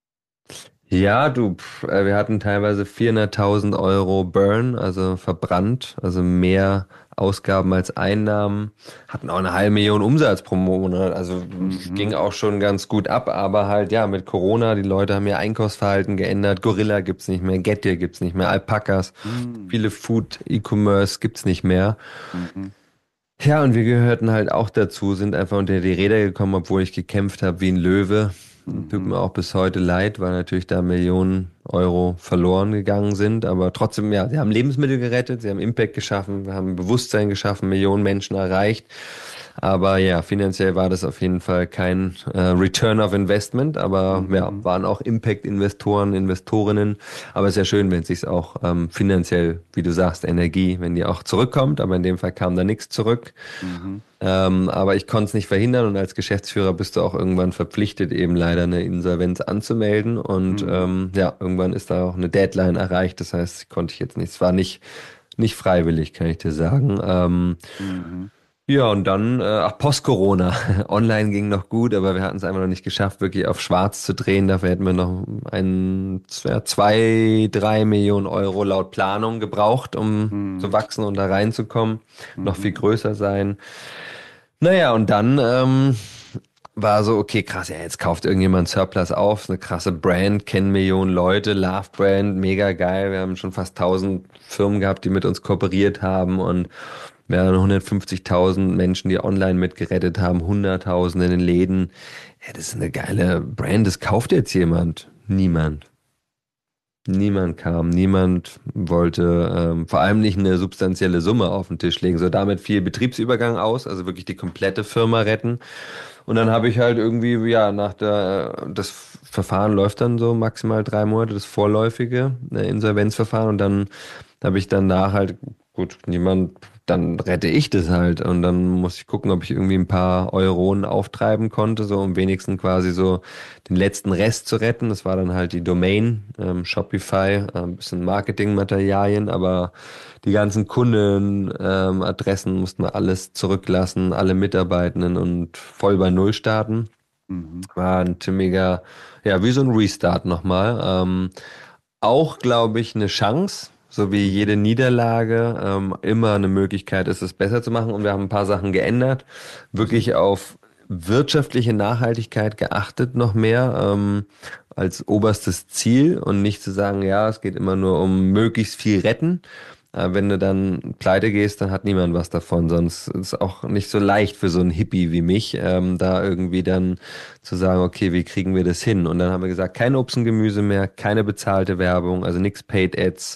Ja, wir hatten teilweise 400.000 Euro Burn, also verbrannt, also mehr Ausgaben als Einnahmen, hatten auch eine halbe Million Umsatz pro Monat, also ging Mhm. auch schon ganz gut ab, aber halt ja, mit Corona, die Leute haben ihr Einkaufsverhalten geändert, Gorilla gibt's nicht mehr, Getir gibt's nicht mehr, Alpakas, Mhm. viele Food, E-Commerce gibt's nicht mehr. Mhm. Ja, und wir gehörten halt auch dazu, sind einfach unter die Räder gekommen, obwohl ich gekämpft habe wie ein Löwe. Tut Mhm. mir auch bis heute leid, weil natürlich da Millionen Euro verloren gegangen sind. Aber trotzdem, ja, sie haben Lebensmittel gerettet, sie haben Impact geschaffen, wir haben Bewusstsein geschaffen, Millionen Menschen erreicht. Aber ja, finanziell war das auf jeden Fall kein Return of Investment, aber ja, Mhm. waren auch Impact-Investoren, Investorinnen. Aber es ist ja schön, wenn es sich auch finanziell, wie du sagst, Energie, wenn die auch zurückkommt. Aber in dem Fall kam da nichts zurück. Mhm. Aber ich konnte es nicht verhindern und als Geschäftsführer bist du auch irgendwann verpflichtet, eben leider eine Insolvenz anzumelden. Und Mhm. ja, irgendwann ist da auch eine Deadline erreicht. Das heißt, konnte ich jetzt nicht. Es war nicht freiwillig, kann ich dir sagen. Mhm. Ja, und dann, Post-Corona. Online ging noch gut, aber wir hatten es einfach noch nicht geschafft, wirklich auf schwarz zu drehen. Dafür hätten wir noch ja, 2, 3 Millionen Euro laut Planung gebraucht, um zu Mhm. wachsen und da reinzukommen, noch viel Mhm. größer sein. Naja, und dann war so, okay, krass, ja, jetzt kauft irgendjemand Surplus auf, ist eine krasse Brand, kennen Millionen Leute, Love Brand, mega geil. Wir haben schon fast 1.000 Firmen gehabt, die mit uns kooperiert haben und wir haben 150.000 Menschen, die online mitgerettet haben, Hunderttausende in den Läden. Ja, das ist eine geile Brand, das kauft jetzt jemand. Niemand. Niemand kam, niemand wollte vor allem nicht eine substanzielle Summe auf den Tisch legen. So damit fiel Betriebsübergang aus, also wirklich die komplette Firma retten. Und dann habe ich halt irgendwie, ja, das Verfahren läuft dann so maximal 3 Monate, das vorläufige Insolvenzverfahren. Und dann habe ich danach halt, gut, niemand dann rette ich das halt. Und dann muss ich gucken, ob ich irgendwie ein paar Euronen auftreiben konnte, so um wenigstens quasi so den letzten Rest zu retten. Das war dann halt die Domain, Shopify, ein bisschen Marketingmaterialien, aber die ganzen Kunden, Adressen mussten wir alles zurücklassen, alle Mitarbeitenden und voll bei Null starten. Mhm. War ein ziemlicher, ja, wie so ein Restart nochmal. Auch, glaube ich, eine Chance, so wie jede Niederlage, immer eine Möglichkeit ist, es besser zu machen. Und wir haben ein paar Sachen geändert, wirklich auf wirtschaftliche Nachhaltigkeit geachtet noch mehr, als oberstes Ziel und nicht zu sagen, ja, es geht immer nur um möglichst viel retten. Wenn du dann pleite gehst, dann hat niemand was davon. Sonst ist es auch nicht so leicht für so einen Hippie wie mich, da irgendwie dann zu sagen, okay, wie kriegen wir das hin? Und dann haben wir gesagt, kein Obst und Gemüse mehr, keine bezahlte Werbung, also nichts Paid Ads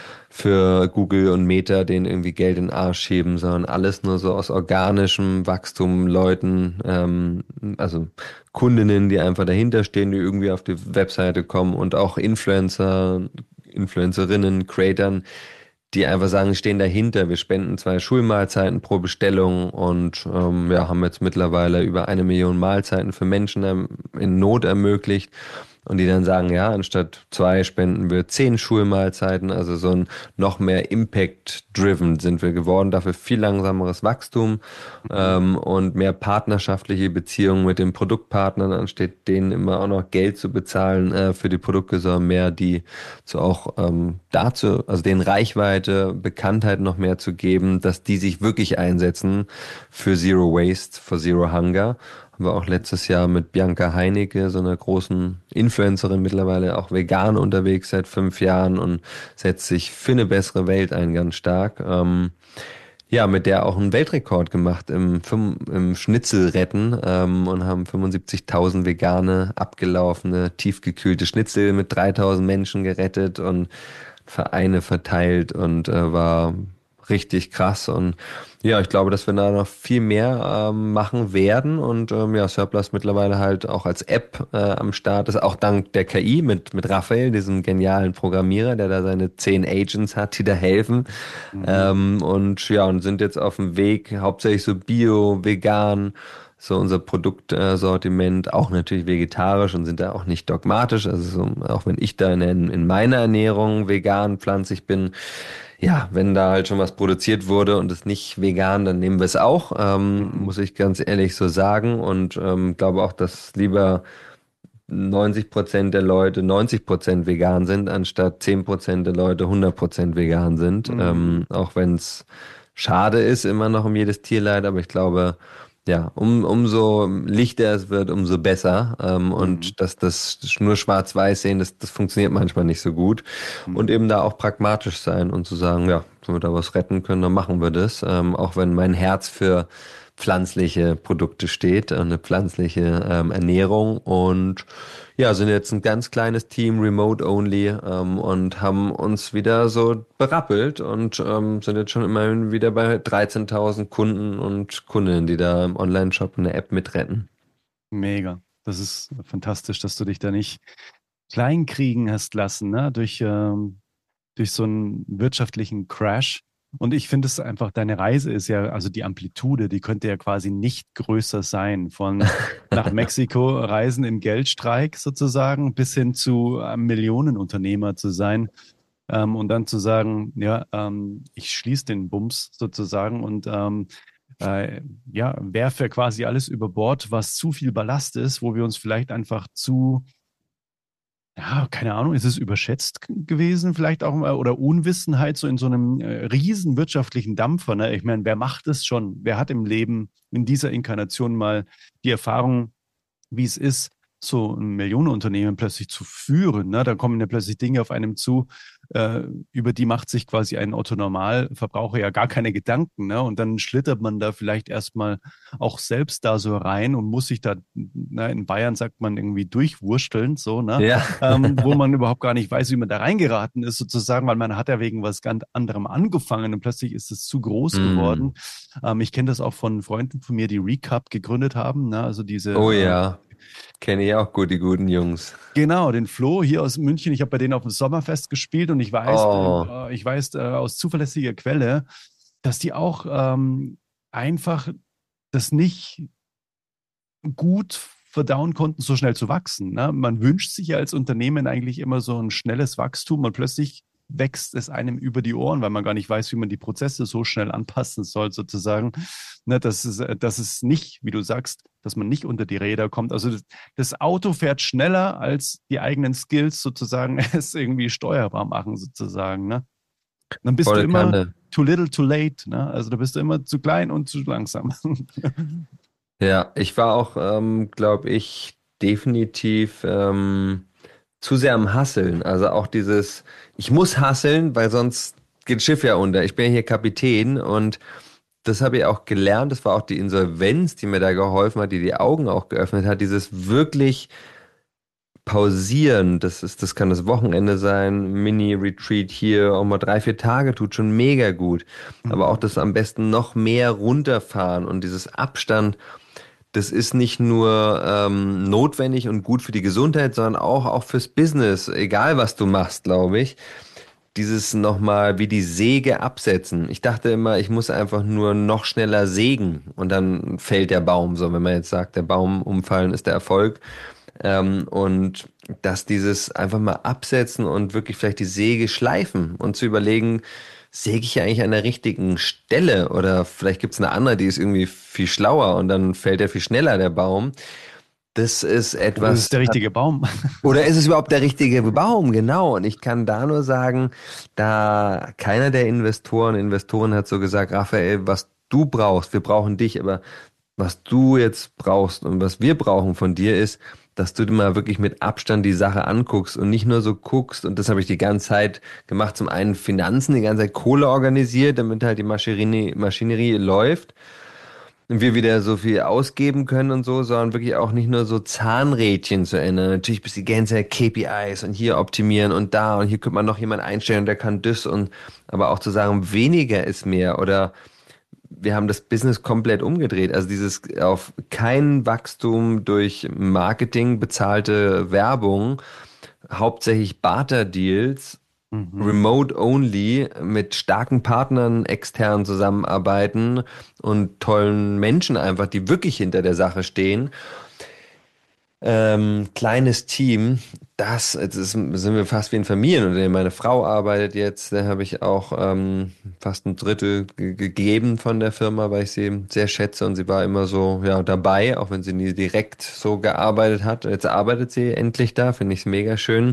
für Google und Meta, denen irgendwie Geld in den Arsch schieben, sondern alles nur so aus organischem Wachstum, Leuten, also Kundinnen, die einfach dahinter stehen, die irgendwie auf die Webseite kommen und auch Influencer, Influencerinnen, Creatern, die einfach sagen, stehen dahinter. Wir spenden 2 Schulmahlzeiten pro Bestellung und ja, haben jetzt mittlerweile über 1 Million Mahlzeiten für Menschen in Not ermöglicht. Und die dann sagen, ja, anstatt 2 spenden wir 10 Schulmahlzeiten, also so ein noch mehr Impact-driven sind wir geworden, dafür viel langsameres Wachstum Mhm. und mehr partnerschaftliche Beziehungen mit den Produktpartnern, anstatt denen immer auch noch Geld zu bezahlen für die Produkte, sondern mehr die zu auch dazu, also denen Reichweite, Bekanntheit noch mehr zu geben, dass die sich wirklich einsetzen für Zero Waste, für Zero Hunger. Haben wir auch letztes Jahr mit Bianca Heinecke, so einer großen Influencerin, mittlerweile auch vegan unterwegs seit 5 Jahren und setzt sich für eine bessere Welt ein, ganz stark. Ja, mit der auch einen Weltrekord gemacht im Schnitzelretten und haben 75.000 vegane, abgelaufene, tiefgekühlte Schnitzel mit 3.000 Menschen gerettet und Vereine verteilt und war richtig krass. Und ja, ich glaube, dass wir da noch viel mehr machen werden. Und ja, Surplus mittlerweile halt auch als App am Start ist, auch dank der KI mit Raphael, diesem genialen Programmierer, der da seine 10 Agents hat, die da helfen. Mhm. Und ja, und sind jetzt auf dem Weg, hauptsächlich so Bio, vegan, so unser Produktsortiment, auch natürlich vegetarisch und sind da auch nicht dogmatisch. Also so, auch wenn ich da in meiner Ernährung vegan, pflanzlich bin, ja, wenn da halt schon was produziert wurde und es nicht vegan, dann nehmen wir es auch, Mhm. muss ich ganz ehrlich so sagen. Und glaube auch, dass lieber 90% der Leute 90% vegan sind, anstatt 10% der Leute 100% vegan sind. Mhm. Auch wenn es schade ist, immer noch um jedes Tierleid, aber ich glaube, ja, umso lichter es wird, umso besser. Mhm. Und dass das nur schwarz-weiß sehen, das funktioniert manchmal nicht so gut. Und Mhm. eben da auch pragmatisch sein und zu sagen, ja, wenn wir da was retten können, dann machen wir das. Auch wenn mein Herz für pflanzliche Produkte steht, eine pflanzliche Ernährung und ja, sind jetzt ein ganz kleines Team, remote only und haben uns wieder so berappelt und sind jetzt schon immerhin wieder bei 13.000 Kunden und Kundinnen, die da im Online-Shop eine App mitretten. Mega. Das ist fantastisch, dass du dich da nicht kleinkriegen hast lassen, ne? Durch so einen wirtschaftlichen Crash. Und ich finde es einfach, deine Reise ist ja, also die Amplitude, die könnte ja quasi nicht größer sein. Von nach Mexiko reisen im Geldstreik sozusagen bis hin zu Millionenunternehmer zu sein. Und dann zu sagen, ja, ich schließe den Bums sozusagen und ja, werfe quasi alles über Bord, was zu viel Ballast ist, wo wir uns vielleicht einfach zu, ja, keine Ahnung, ist es überschätzt gewesen, vielleicht auch mal, oder Unwissenheit so in so einem riesen wirtschaftlichen Dampfer. Ne? Ich meine, wer macht es schon? Wer hat im Leben in dieser Inkarnation mal die Erfahrung, wie es ist, so ein Millionenunternehmen plötzlich zu führen. Ne? Da kommen ja plötzlich Dinge auf einem zu, über die macht sich quasi ein Otto-Normalverbraucher ja gar keine Gedanken. Ne? Und dann schlittert man da vielleicht erstmal auch selbst da so rein und muss sich da, ne, in Bayern sagt man irgendwie durchwursteln, so, ne? Ja. Wo man überhaupt gar nicht weiß, wie man da reingeraten ist, sozusagen, weil man hat ja wegen was ganz anderem angefangen und plötzlich ist es zu groß Mm. geworden. Ich kenne das auch von Freunden von mir, die Recap gegründet haben, ne? Also Oh diese ja, kenne ich auch gut, die guten Jungs. genau, den Flo hier aus München. Ich habe bei denen auf dem Sommerfest gespielt und Oh, ich weiß aus zuverlässiger Quelle, dass die auch einfach das nicht gut verdauen konnten, so schnell zu wachsen. Ne? Man wünscht sich ja als Unternehmen eigentlich immer so ein schnelles Wachstum und plötzlich wächst es einem über die Ohren, weil man gar nicht weiß, wie man die Prozesse so schnell anpassen soll, sozusagen. Ne, dass es nicht, wie du sagst, dass man nicht unter die Räder kommt. Also das Auto fährt schneller, als die eigenen Skills sozusagen es irgendwie steuerbar machen, sozusagen. Ne? Dann bist du Volle immer Kanne. too little, too late. Ne? Also da bist du immer zu klein und zu langsam. Ja, ich war auch, glaube ich, definitiv zu sehr am Hasseln. Also auch dieses, ich muss hasseln, weil sonst geht das Schiff ja unter. Ich bin ja hier Kapitän und das habe ich auch gelernt. Das war auch die Insolvenz, die mir da geholfen hat, die die Augen auch geöffnet hat. Dieses wirklich pausieren, das kann das Wochenende sein, Mini-Retreat hier, auch mal 3, 4 Tage tut schon mega gut. Aber auch Mhm. das am besten noch mehr runterfahren und dieses Abstand. Das ist nicht nur notwendig und gut für die Gesundheit, sondern auch fürs Business, egal was du machst, glaube ich. Dieses nochmal wie die Säge absetzen. Ich dachte immer, ich muss einfach nur noch schneller sägen und dann fällt der Baum. So, wenn man jetzt sagt, der Baum umfallen ist der Erfolg. Und dass dieses einfach mal absetzen und wirklich vielleicht die Säge schleifen und zu überlegen, säge ich ja eigentlich an der richtigen Stelle oder vielleicht gibt es eine andere, die ist irgendwie viel schlauer und dann fällt er viel schneller, der Baum. Das ist Oder ist es etwas, der richtige Baum? oder ist es überhaupt der richtige Baum? Genau. Und ich kann da nur sagen, da keiner der Investoren hat so gesagt, Raphael, was du brauchst, wir brauchen dich, aber was du jetzt brauchst und was wir brauchen von dir ist, dass du dir mal wirklich mit Abstand die Sache anguckst und nicht nur so guckst. Und das habe ich die ganze Zeit gemacht. Zum einen Finanzen, die ganze Zeit Kohle organisiert, damit halt die Maschinerie läuft und wir wieder so viel ausgeben können und so, sondern wirklich auch nicht nur so Zahnrädchen zu ändern. Natürlich bis die ganze KPIs und hier optimieren und da und hier könnte man noch jemand einstellen, der kann das und aber auch zu sagen, weniger ist mehr oder wir haben das Business komplett umgedreht. Also dieses auf kein Wachstum durch Marketing bezahlte Werbung, hauptsächlich Barter-Deals, Mhm. Remote only mit starken Partnern extern zusammenarbeiten und tollen Menschen einfach, die wirklich hinter der Sache stehen. Kleines Team, sind wir fast wie ein Familienunternehmen. Meine Frau arbeitet jetzt, da habe ich auch fast ein Drittel gegeben von der Firma, weil ich sie sehr schätze und sie war immer so ja dabei, auch wenn sie nie direkt so gearbeitet hat. Jetzt arbeitet sie endlich da, finde ich es mega schön.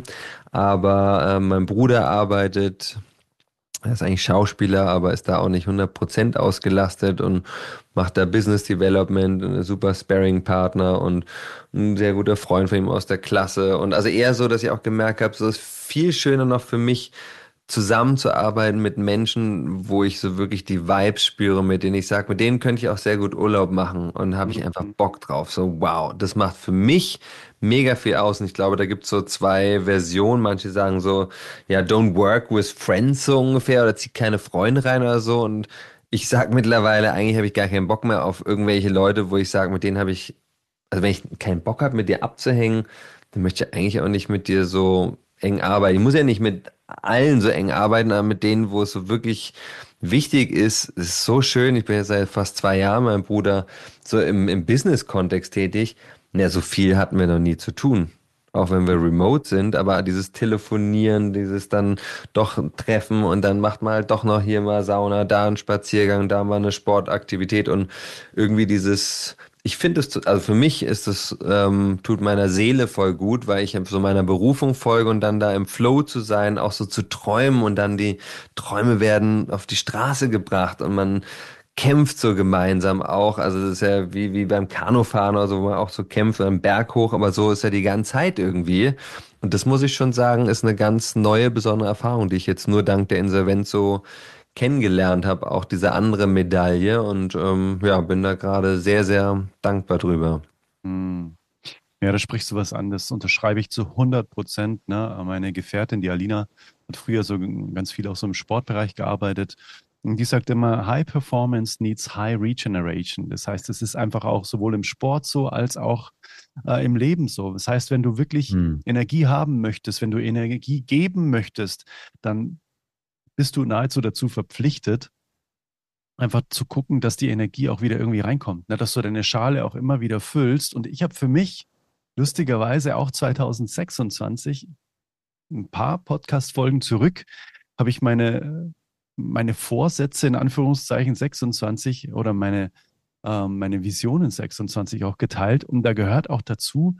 Aber mein Bruder arbeitet. Er ist eigentlich Schauspieler, aber ist da auch nicht 100% ausgelastet und macht da Business Development, und ein super Sparring-Partner und ein sehr guter Freund von ihm aus der Klasse. Und also eher so, dass ich auch gemerkt habe, so ist viel schöner noch für mich, zusammenzuarbeiten mit Menschen, wo ich so wirklich die Vibes spüre, mit denen ich sage, mit denen könnte ich auch sehr gut Urlaub machen und habe ich einfach Mhm. Bock drauf. So, wow, das macht für mich mega viel aus. Und ich glaube, da gibt es so zwei Versionen. Manche sagen so, ja, don't work with friends so ungefähr oder zieh keine Freunde rein oder so. Und ich sag mittlerweile, eigentlich habe ich gar keinen Bock mehr auf irgendwelche Leute, wo ich sage, mit denen habe ich, also wenn ich keinen Bock habe, mit dir abzuhängen, dann möchte ich eigentlich auch nicht mit dir so eng arbeiten. Ich muss ja nicht mit allen so eng arbeiten, aber mit denen, wo es so wirklich wichtig ist, es ist so schön. Ich bin jetzt seit fast 2 Jahren, mein Bruder, so im Business-Kontext tätig. Ja, so viel hatten wir noch nie zu tun. Auch wenn wir remote sind, aber dieses Telefonieren, dieses dann doch Treffen und dann macht man halt doch noch hier mal Sauna, da einen Spaziergang, da mal eine Sportaktivität und irgendwie dieses, ich finde es, also für mich ist es, tut meiner Seele voll gut, weil ich so meiner Berufung folge und dann da im Flow zu sein, auch so zu träumen und dann die Träume werden auf die Straße gebracht und man kämpft so gemeinsam auch. Also das ist ja wie beim Kanufahren oder so, wo man auch so kämpft, einen Berg hoch, aber so ist ja die ganze Zeit irgendwie. Und das muss ich schon sagen, ist eine ganz neue, besondere Erfahrung, die ich jetzt nur dank der Insolvenz so kennengelernt habe. Auch diese andere Medaille und ja, bin da gerade sehr, sehr dankbar drüber. Mhm. Ja, da sprichst du was an. Das unterschreibe ich zu 100%. Ne? Meine Gefährtin, die Alina, hat früher so ganz viel auch so im Sportbereich gearbeitet. Und die sagt immer, High Performance needs High Regeneration. Das heißt, es ist einfach auch sowohl im Sport so als auch im Leben so. Das heißt, wenn du wirklich Hm. Energie haben möchtest, wenn du Energie geben möchtest, dann bist du nahezu dazu verpflichtet, einfach zu gucken, dass die Energie auch wieder irgendwie reinkommt, ne? Dass du deine Schale auch immer wieder füllst. Und ich habe für mich lustigerweise auch 2026, ein paar Podcast-Folgen zurück, habe ich meine Vorsätze in Anführungszeichen 26 oder meine Visionen 26 auch geteilt. Und da gehört auch dazu,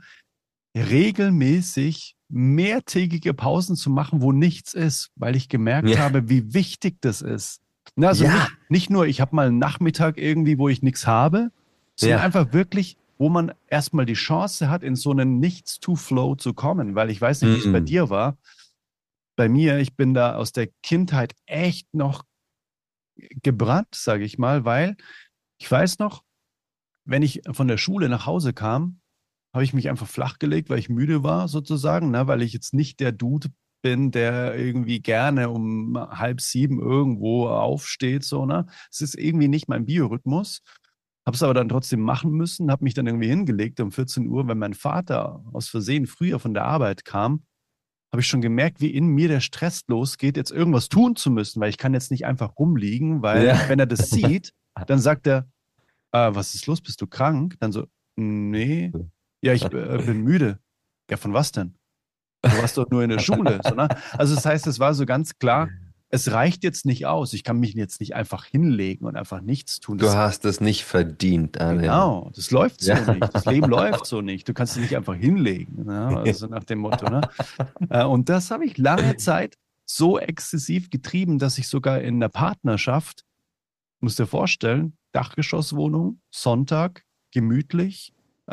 regelmäßig mehrtägige Pausen zu machen, wo nichts ist, weil ich gemerkt Ja, habe, wie wichtig das ist. Na, also ja, nicht nur, ich habe mal einen Nachmittag irgendwie, wo ich nichts habe, sondern ja. einfach wirklich, wo man erstmal die Chance hat, in so einen Nichts-to-Flow zu kommen, weil ich weiß nicht, wie es bei Mm. dir war. Bei mir, ich bin da aus der Kindheit echt noch gebrannt, sage ich mal, weil ich weiß noch, wenn ich von der Schule nach Hause kam, habe ich mich einfach flachgelegt, weil ich müde war sozusagen, ne? Weil ich jetzt nicht der Dude bin, der irgendwie gerne um 6:30 irgendwo aufsteht, so, ne? Es ist irgendwie nicht mein Biorhythmus. Habe es aber dann trotzdem machen müssen, habe mich dann irgendwie hingelegt um 14 Uhr, wenn mein Vater aus Versehen früher von der Arbeit kam, habe ich schon gemerkt, wie in mir der Stress losgeht, jetzt irgendwas tun zu müssen, weil ich kann jetzt nicht einfach rumliegen, weil Ja. wenn er das sieht, dann sagt er, was ist los? Bist du krank? Dann so, nee, ja, ich bin müde. Ja, von was denn? Du warst doch nur in der Schule. So, ne? Also das heißt, es war so ganz klar, es reicht jetzt nicht aus. Ich kann mich jetzt nicht einfach hinlegen und einfach nichts tun. Du Das, hast es nicht verdient, Daniel. genau, das läuft so Ja. nicht. Das Leben läuft so nicht. Du kannst dich nicht einfach hinlegen. Ne? Also nach dem Motto. Ne? Und das habe ich lange Zeit so exzessiv getrieben, dass ich sogar in der Partnerschaft, musst dir vorstellen, Dachgeschosswohnung, Sonntag, gemütlich.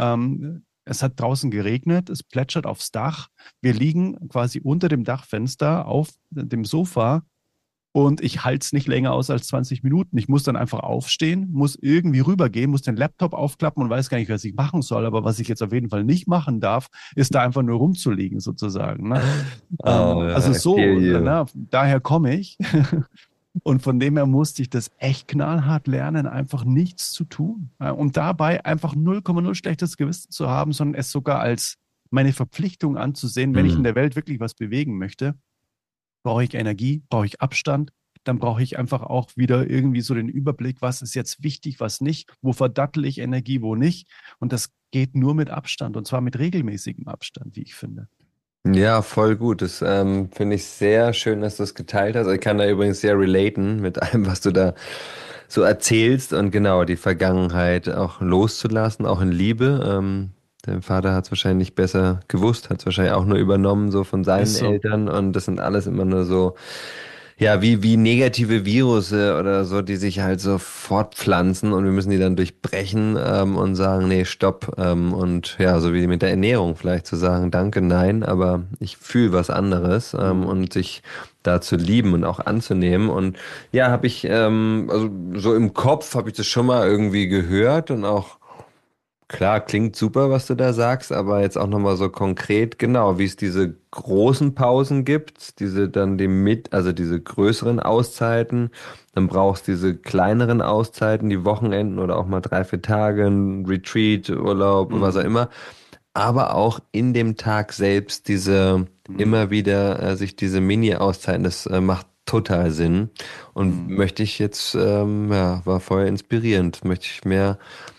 Es hat draußen geregnet, es plätschert aufs Dach. Wir liegen quasi unter dem Dachfenster auf dem Sofa und ich halte es nicht länger aus als 20 Minuten. Ich muss dann einfach aufstehen, muss irgendwie rübergehen, muss den Laptop aufklappen und weiß gar nicht, was ich machen soll. Aber was ich jetzt auf jeden Fall nicht machen darf, ist da einfach nur rumzuliegen sozusagen. Ne? Oh, Also I feel so, you. ne? Daher komme ich. Und von dem her musste ich das echt knallhart lernen, einfach nichts zu tun. Und dabei einfach 0,0 schlechtes Gewissen zu haben, sondern es sogar als meine Verpflichtung anzusehen, wenn ich in Mm. der Welt wirklich was bewegen möchte, brauche ich Energie, brauche ich Abstand, dann brauche ich einfach auch wieder irgendwie so den Überblick, was ist jetzt wichtig, was nicht, wo verdattel ich Energie, wo nicht. Und das geht nur mit Abstand und zwar mit regelmäßigem Abstand, wie ich finde. Ja, voll gut. Das finde ich sehr schön, dass du es geteilt hast. Ich kann da übrigens sehr relaten mit allem, was du da so erzählst und genau die Vergangenheit auch loszulassen, auch in Liebe. Dein Vater hat es wahrscheinlich besser gewusst, hat es wahrscheinlich auch nur übernommen, so von seinen Ist so. Eltern und das sind alles immer nur so. Ja, wie negative Virusse oder so, die sich halt so fortpflanzen und wir müssen die dann durchbrechen und sagen, nee, stopp. Und ja, so wie mit der Ernährung vielleicht zu sagen, danke, nein, aber ich fühle was anderes Mhm. und sich da zu lieben und auch anzunehmen. Und ja, habe ich, also so im Kopf habe ich das schon mal irgendwie gehört und auch klar, klingt super, was du da sagst, aber jetzt auch nochmal so konkret, genau, wie es diese großen Pausen gibt, diese dann also diese größeren Auszeiten, dann brauchst du diese kleineren Auszeiten, die Wochenenden oder auch mal 3, 4 Tage, ein Retreat, Urlaub, was auch Mhm. immer, aber auch in dem Tag selbst diese Mhm. immer wieder sich diese Mini-Auszeiten, das macht total Sinn und Mhm. möchte ich jetzt, ja, war voll inspirierend, möchte ich mehr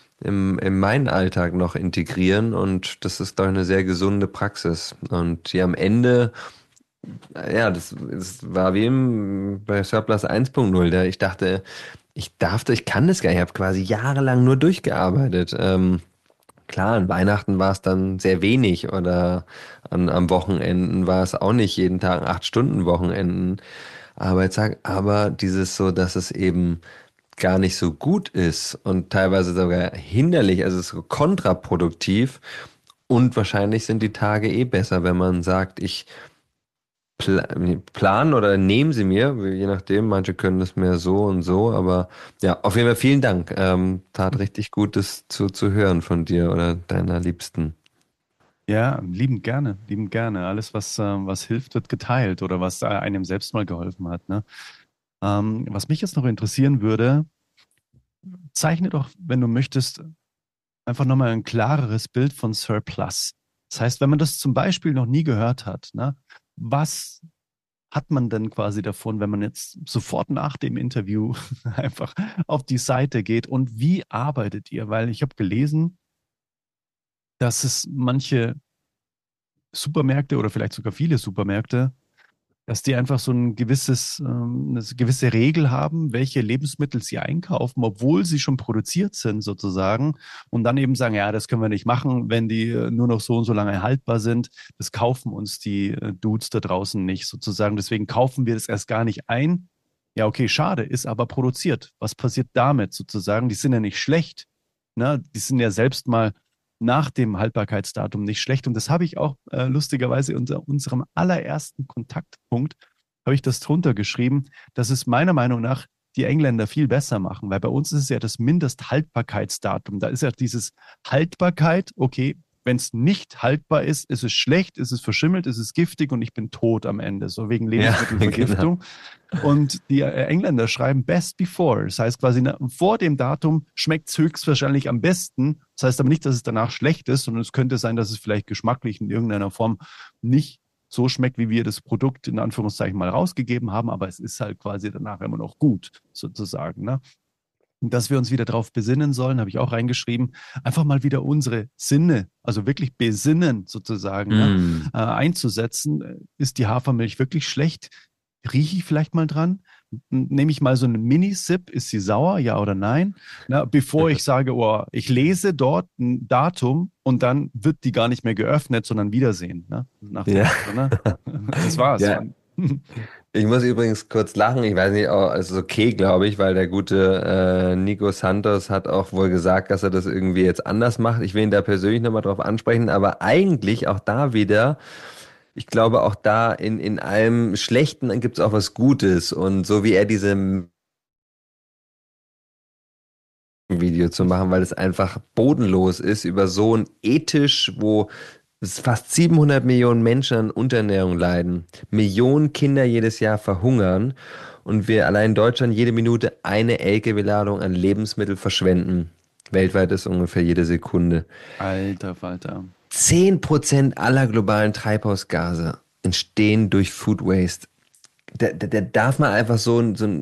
in meinen Alltag noch integrieren und das ist doch eine sehr gesunde Praxis. Und hier am Ende, ja, das war wie bei Surplus 1.0, da ich dachte, ich kann das gar nicht, ich habe quasi jahrelang nur durchgearbeitet. Klar, an Weihnachten war es dann sehr wenig oder am Wochenenden war es auch nicht jeden Tag 8 Stunden Wochenenden. Aber dieses so, dass es eben gar nicht so gut ist und teilweise sogar hinderlich, also es ist so kontraproduktiv. Und wahrscheinlich sind die Tage eh besser, wenn man sagt, ich plan oder nehme sie mir, je nachdem, manche können das mehr so und so, aber ja, auf jeden Fall vielen Dank. Tat richtig gut, das zu hören von dir oder deiner Liebsten. Ja, liebend gerne, liebend gerne. Alles, was hilft, wird geteilt oder was einem selbst mal geholfen hat. Ne? Was mich jetzt noch interessieren würde, zeichne doch, wenn du möchtest, einfach nochmal ein klareres Bild von Surplus. Das heißt, wenn man das zum Beispiel noch nie gehört hat, ne, was hat man denn quasi davon, wenn man jetzt sofort nach dem Interview einfach auf die Seite geht? Und wie arbeitet ihr? Weil ich habe gelesen, dass es manche Supermärkte oder vielleicht sogar viele Supermärkte, dass die einfach so eine gewisse Regel haben, welche Lebensmittel sie einkaufen, obwohl sie schon produziert sind sozusagen, und dann eben sagen, ja, das können wir nicht machen, wenn die nur noch so und so lange haltbar sind. Das kaufen uns die Dudes da draußen nicht sozusagen. Deswegen kaufen wir das erst gar nicht ein. Ja, okay, schade, ist aber produziert. Was passiert damit sozusagen? Die sind ja nicht schlecht. Ne? Die sind ja selbst mal nach dem Haltbarkeitsdatum nicht schlecht. Und das habe ich auch lustigerweise unter unserem allerersten Kontaktpunkt, habe ich das drunter geschrieben, dass es meiner Meinung nach die Engländer viel besser machen, weil bei uns ist es ja das Mindesthaltbarkeitsdatum. Da ist ja dieses Haltbarkeit, okay, wenn es nicht haltbar ist, ist es schlecht, ist es verschimmelt, ist es giftig und ich bin tot am Ende, so wegen Lebensmittelvergiftung. Genau. Und die Engländer schreiben best before. Das heißt quasi vor dem Datum schmeckt es höchstwahrscheinlich am besten. Das heißt aber nicht, dass es danach schlecht ist, sondern es könnte sein, dass es vielleicht geschmacklich in irgendeiner Form nicht so schmeckt, wie wir das Produkt in Anführungszeichen mal rausgegeben haben, aber es ist halt quasi danach immer noch gut, sozusagen. Ne? Und dass wir uns wieder darauf besinnen sollen, habe ich auch reingeschrieben, einfach mal wieder unsere Sinne, also wirklich besinnen sozusagen, ne, einzusetzen. Ist die Hafermilch wirklich schlecht? Rieche ich vielleicht mal dran? Nehme ich mal so einen Mini-Sip, ist sie sauer, ja oder nein? Na, bevor ich sage, oh, ich lese dort ein Datum und dann wird die gar nicht mehr geöffnet, sondern Wiedersehen. Ne? Nach dem Motto, ne? Das war's. Ja. Ich muss übrigens kurz lachen, ich weiß nicht, es ist okay, glaube ich, weil der gute Nico Santos hat auch wohl gesagt, dass er das irgendwie jetzt anders macht. Ich will ihn da persönlich nochmal drauf ansprechen, aber eigentlich auch da wieder, ich glaube auch da in allem Schlechten gibt es auch was Gutes, und so wie er diese Video zu machen, weil es einfach bodenlos ist über so ein ethisch, wo fast 700 Millionen Menschen an Unterernährung leiden, Millionen Kinder jedes Jahr verhungern und wir allein in Deutschland jede Minute eine LKW-Ladung an Lebensmittel verschwenden. Weltweit ist ungefähr jede Sekunde. Alter Falter. 10% aller globalen Treibhausgase entstehen durch Food Waste. Da darf man einfach so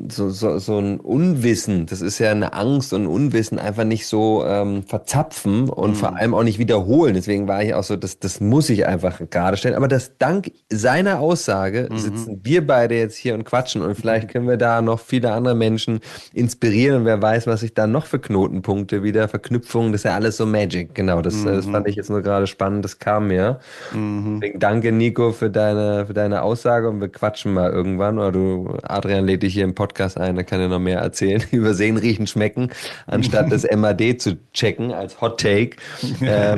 ein Unwissen, das ist ja eine Angst und ein Unwissen, einfach nicht so verzapfen und vor allem auch nicht wiederholen. Deswegen war ich auch so, das muss ich einfach gerade stellen. Aber das dank seiner Aussage sitzen wir beide jetzt hier und quatschen, und vielleicht können wir da noch viele andere Menschen inspirieren, und wer weiß, was sich da noch für Knotenpunkte wieder, Verknüpfungen, das ist ja alles so Magic. Genau, das fand ich jetzt nur gerade spannend, das kam mir. Deswegen danke, Nico, für deine Aussage, und wir quatschen mal irgendwann. Oder Adrian lädt dich hier im Podcast ein, da kann er noch mehr erzählen über Sehen, Riechen, Schmecken, anstatt das MAD zu checken als Hot Take. Ja,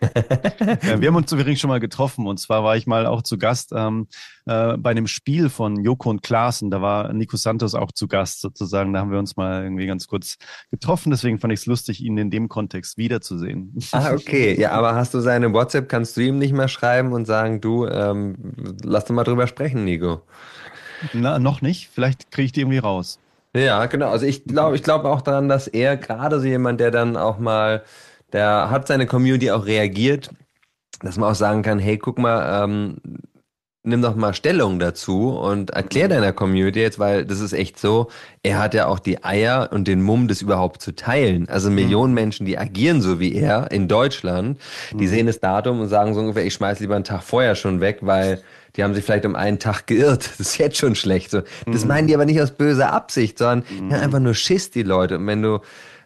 wir haben uns übrigens schon mal getroffen, und zwar war ich mal auch zu Gast bei einem Spiel von Joko und Klaassen. Da war Nico Santos auch zu Gast sozusagen. Da haben wir uns mal irgendwie ganz kurz getroffen. Deswegen fand ich es lustig, ihn in dem Kontext wiederzusehen. Ah, okay. Ja, aber hast du seine WhatsApp, kannst du ihm nicht mal schreiben und sagen, du, lass doch mal drüber sprechen, Nico. Na, noch nicht. Vielleicht kriege ich die irgendwie raus. Ja, genau. Also ich glaube auch daran, dass er gerade so jemand, der dann auch mal, der hat seine Community auch reagiert, dass man auch sagen kann, hey, guck mal, nimm doch mal Stellung dazu und erklär deiner Community jetzt, weil das ist echt so, er hat ja auch die Eier und den Mumm, das überhaupt zu teilen. Also Millionen Menschen, die agieren so wie er in Deutschland, die sehen das Datum und sagen so ungefähr, ich schmeiß lieber einen Tag vorher schon weg, weil die haben sich vielleicht um einen Tag geirrt. Das ist jetzt schon schlecht. So, das meinen die aber nicht aus böser Absicht, sondern ja, einfach nur Schiss, die Leute. Und wenn du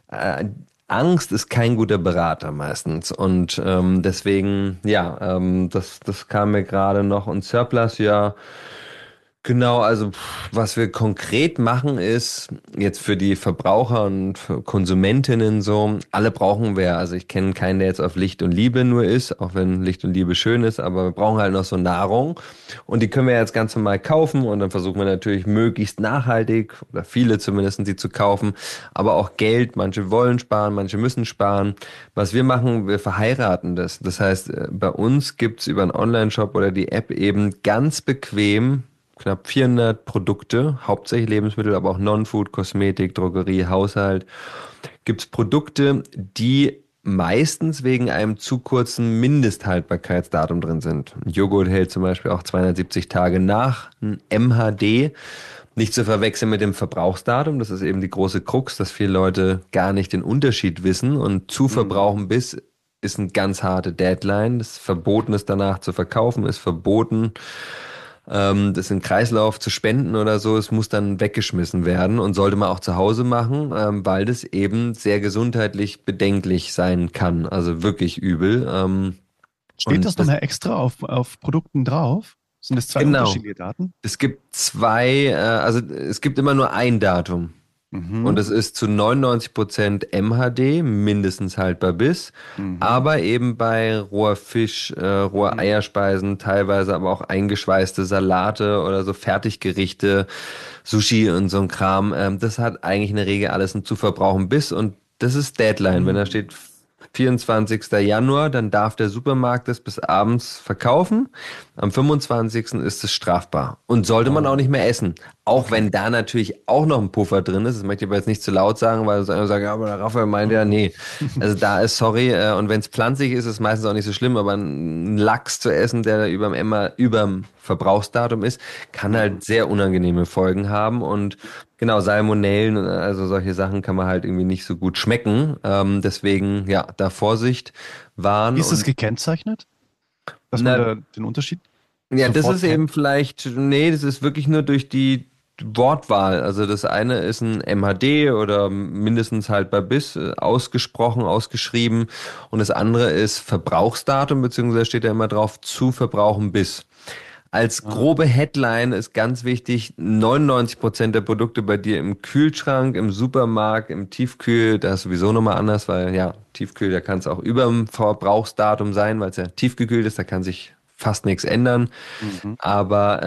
Angst ist kein guter Berater meistens. Und deswegen, ja, das kam mir gerade noch. Und Surplus, ja, genau, also was wir konkret machen ist, jetzt für die Verbraucher und für Konsumentinnen so, alle brauchen wir, also ich kenne keinen, der jetzt auf Licht und Liebe nur ist, auch wenn Licht und Liebe schön ist, aber wir brauchen halt noch so Nahrung, und die können wir jetzt ganz normal kaufen, und dann versuchen wir natürlich möglichst nachhaltig, oder viele zumindest, sie zu kaufen, aber auch Geld, manche wollen sparen, manche müssen sparen. Was wir machen, wir verheiraten das. Das heißt, bei uns gibt's über einen Online-Shop oder die App eben ganz bequem knapp 400 Produkte, hauptsächlich Lebensmittel, aber auch Non-Food, Kosmetik, Drogerie, Haushalt. Gibt es Produkte, die meistens wegen einem zu kurzen Mindesthaltbarkeitsdatum drin sind. Ein Joghurt hält zum Beispiel auch 270 Tage nach, ein MHD. Nicht zu verwechseln mit dem Verbrauchsdatum. Das ist eben die große Krux, dass viele Leute gar nicht den Unterschied wissen. Und zu verbrauchen bis ist eine ganz harte Deadline. Das Verboten ist danach zu verkaufen, ist verboten, das in den Kreislauf zu spenden oder so. Es muss dann weggeschmissen werden und sollte man auch zu Hause machen, weil das eben sehr gesundheitlich bedenklich sein kann. Also wirklich übel. Steht das nochmal extra auf Produkten drauf? Sind das zwei Genau. unterschiedliche Daten? Es gibt zwei, also es gibt immer nur ein Datum. Und es ist zu 99% MHD, mindestens haltbar bis, aber eben bei roher Fisch, roher Eierspeisen, teilweise aber auch eingeschweißte Salate oder so Fertiggerichte, Sushi und so ein Kram. Das hat eigentlich in der Regel alles ein zu verbrauchen bis und das ist Deadline. Wenn da steht 24. Januar, dann darf der Supermarkt es bis abends verkaufen. Am 25. ist es strafbar und sollte man auch nicht mehr essen. Auch wenn da natürlich auch noch ein Puffer drin ist. Das möchte ich aber jetzt nicht zu laut sagen, weil es einer sagt, ja, aber der Raphael meint ja, nee. Also da ist, sorry, und wenn es pflanzlich ist, ist es meistens auch nicht so schlimm, aber ein Lachs zu essen, der überm Verbrauchsdatum ist, kann halt sehr unangenehme Folgen haben und genau, Salmonellen, also solche Sachen kann man halt irgendwie nicht so gut schmecken. Deswegen, ja, da Vorsicht wahren. Wie ist es gekennzeichnet? Dass man da den Unterschied Ja, das sofort ist eben vielleicht, nee, das ist wirklich nur durch die Wortwahl. Also das eine ist ein MHD oder mindestens haltbar bis, ausgesprochen, ausgeschrieben. Und das andere ist Verbrauchsdatum, beziehungsweise steht ja immer drauf, zu verbrauchen bis. Als grobe Headline ist ganz wichtig, 99% der Produkte bei dir im Kühlschrank, im Supermarkt, im Tiefkühl, da ist sowieso nochmal anders, weil ja, Tiefkühl, da kann es auch über dem Verbrauchsdatum sein, weil es ja tiefgekühlt ist, da kann sich fast nichts ändern. Aber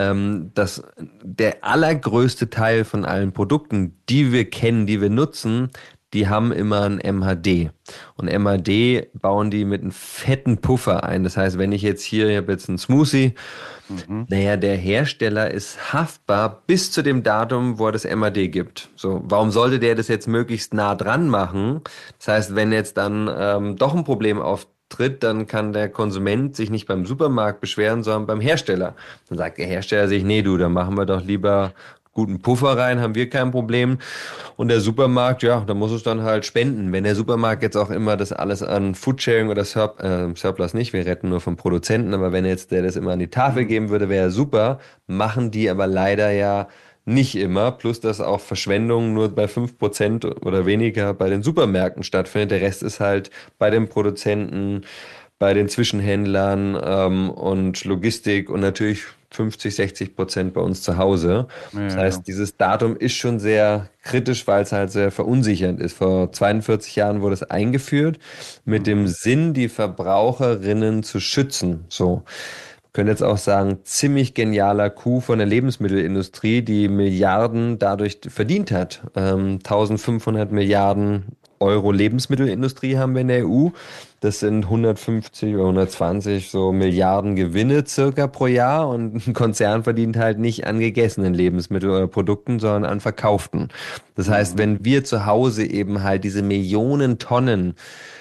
der allergrößte Teil von allen Produkten, die wir kennen, die wir nutzen, die haben immer ein MHD. Und MHD bauen die mit einem fetten Puffer ein. Das heißt, wenn ich jetzt hier, ich habe jetzt einen Smoothie, naja, der Hersteller ist haftbar bis zu dem Datum, wo er das MHD gibt. So, warum sollte der das jetzt möglichst nah dran machen? Das heißt, wenn jetzt dann doch ein Problem auftritt, dann kann der Konsument sich nicht beim Supermarkt beschweren, sondern beim Hersteller. Dann sagt der Hersteller sich, nee, du, dann machen wir doch lieber guten Puffer rein, haben wir kein Problem. Und der Supermarkt, ja, da muss es dann halt spenden. Wenn der Supermarkt jetzt auch immer das alles an Foodsharing oder Surplus nicht, wir retten nur vom Produzenten, aber wenn jetzt der das immer an die Tafel geben würde, wäre super. Machen die aber leider ja nicht immer. Plus, dass auch Verschwendung nur bei 5% oder weniger bei den Supermärkten stattfindet. Der Rest ist halt bei den Produzenten, bei den Zwischenhändlern und Logistik und natürlich 50-60% bei uns zu Hause. Das heißt, dieses Datum ist schon sehr kritisch, weil es halt sehr verunsichernd ist. Vor 42 Jahren wurde es eingeführt mit dem Sinn, die Verbraucherinnen zu schützen. So. Können jetzt auch sagen, ziemlich genialer Coup von der Lebensmittelindustrie, die Milliarden dadurch verdient hat. 1500 Milliarden Euro Lebensmittelindustrie haben wir in der EU. Das sind 150 oder 120 so Milliarden Gewinne circa pro Jahr und ein Konzern verdient halt nicht an gegessenen Lebensmitteln oder Produkten, sondern an verkauften. Das heißt, wenn wir zu Hause eben halt diese Millionen Tonnen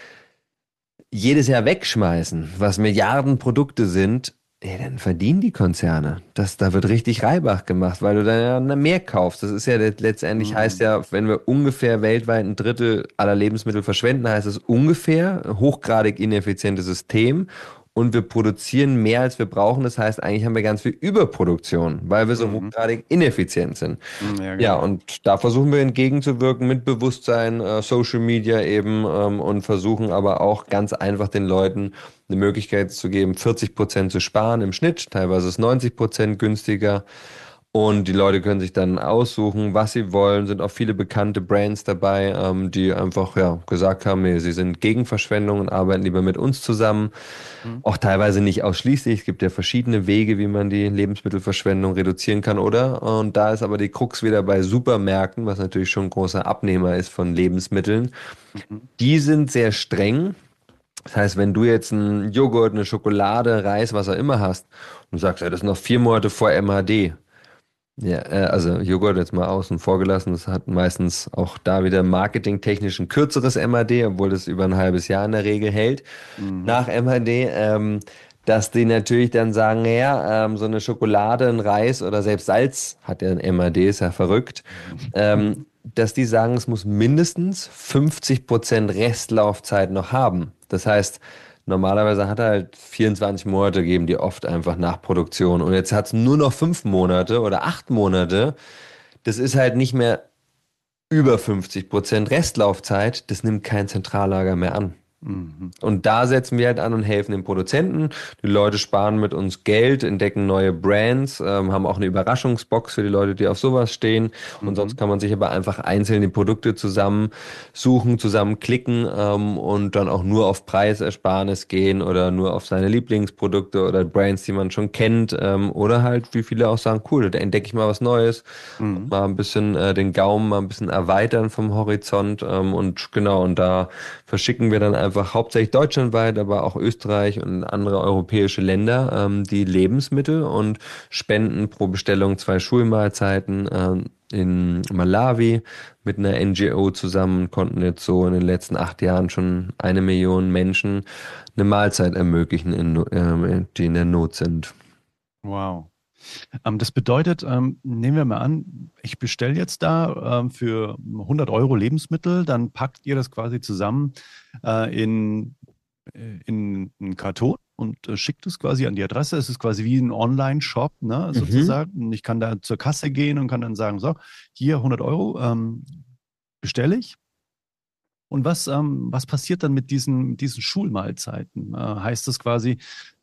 jedes Jahr wegschmeißen, was Milliarden Produkte sind, ja, dann verdienen die Konzerne. Da wird richtig Reibach gemacht, weil du dann ja mehr kaufst. Das ist ja letztendlich heißt ja, wenn wir ungefähr weltweit ein Drittel aller Lebensmittel verschwenden, heißt es ungefähr hochgradig ineffizientes System. Und wir produzieren mehr, als wir brauchen. Das heißt, eigentlich haben wir ganz viel Überproduktion, weil wir so hochgradig ineffizient sind. Ja, genau. Ja, und da versuchen wir entgegenzuwirken mit Bewusstsein, Social Media eben und versuchen aber auch ganz einfach den Leuten eine Möglichkeit zu geben, 40% zu sparen im Schnitt. Teilweise ist 90% günstiger. Und die Leute können sich dann aussuchen, was sie wollen. Sind auch viele bekannte Brands dabei, die einfach ja, gesagt haben, nee, sie sind gegen Verschwendung und arbeiten lieber mit uns zusammen. Auch teilweise nicht ausschließlich. Es gibt ja verschiedene Wege, wie man die Lebensmittelverschwendung reduzieren kann, oder? Und da ist aber die Krux wieder bei Supermärkten, was natürlich schon ein großer Abnehmer ist von Lebensmitteln. Die sind sehr streng. Das heißt, wenn du jetzt einen Joghurt, eine Schokolade, Reis, was auch immer hast und du sagst, ja, das ist noch 4 Monate vor MHD, Ja, also Joghurt jetzt mal außen vor gelassen. Das hat meistens auch da wieder marketingtechnisch ein kürzeres MAD, obwohl das über ein halbes Jahr in der Regel hält Mhm. nach MAD. Dass die natürlich dann sagen, ja, so eine Schokolade, ein Reis oder selbst Salz hat ja ein MAD, ist ja verrückt. Dass die sagen, es muss mindestens 50% Restlaufzeit noch haben. Das heißt, normalerweise hat er halt 24 Monate, geben die oft einfach nach Produktion. Und jetzt hat es nur noch 5 Monate oder 8 Monate. Das ist halt nicht mehr über 50% Restlaufzeit. Das nimmt kein Zentrallager mehr an. Mhm. Und da setzen wir halt an und helfen den Produzenten. Die Leute sparen mit uns Geld, entdecken neue Brands, haben auch eine Überraschungsbox für die Leute, die auf sowas stehen. Und sonst Mhm. kann man sich aber einfach einzeln die Produkte zusammensuchen, zusammenklicken und dann auch nur auf Preisersparnis gehen oder nur auf seine Lieblingsprodukte oder Brands, die man schon kennt. Oder halt, wie viele auch sagen, cool, da entdecke ich mal was Neues, Mhm. mal ein bisschen den Gaumen mal ein bisschen erweitern vom Horizont. Und genau, und da verschicken wir dann einfach hauptsächlich deutschlandweit, aber auch Österreich und andere europäische Länder die Lebensmittel und spenden pro Bestellung 2 Schulmahlzeiten. In Malawi mit einer NGO zusammen konnten jetzt so in den letzten 8 Jahren schon 1 Million Menschen eine Mahlzeit ermöglichen, die in der Not sind. Wow. Das bedeutet, nehmen wir mal an, ich bestelle jetzt da für 100 € Lebensmittel, dann packt ihr das quasi zusammen in einen Karton und schickt es quasi an die Adresse. Es ist quasi wie ein Online-Shop, ne, Mhm. sozusagen. Und ich kann da zur Kasse gehen und kann dann sagen, so, hier 100 € bestelle ich. Und was passiert dann mit diesen Schulmahlzeiten? Heißt das quasi,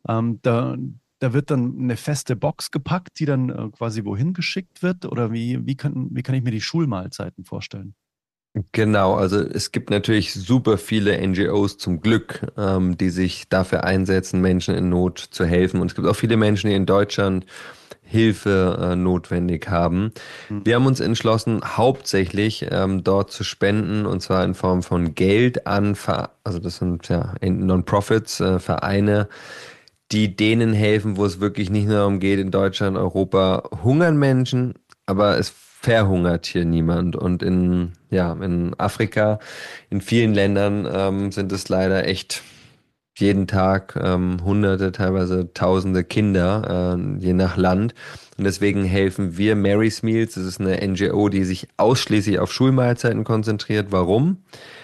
da wird dann eine feste Box gepackt, die dann quasi wohin geschickt wird? Oder wie kann ich mir die Schulmahlzeiten vorstellen? Genau, also es gibt natürlich super viele NGOs zum Glück, die sich dafür einsetzen, Menschen in Not zu helfen. Und es gibt auch viele Menschen, die in Deutschland Hilfe notwendig haben. Hm. Wir haben uns entschlossen, hauptsächlich dort zu spenden, und zwar in Form von Geld an, also das sind ja Non-Profits, Vereine, die denen helfen, wo es wirklich nicht nur darum geht, in Deutschland, Europa hungern Menschen, aber es verhungert hier niemand. Und in Afrika, in vielen Ländern sind es leider echt jeden Tag Hunderte, teilweise Tausende Kinder, je nach Land. Und deswegen helfen wir Mary's Meals. Das ist eine NGO, die sich ausschließlich auf Schulmahlzeiten konzentriert. Warum?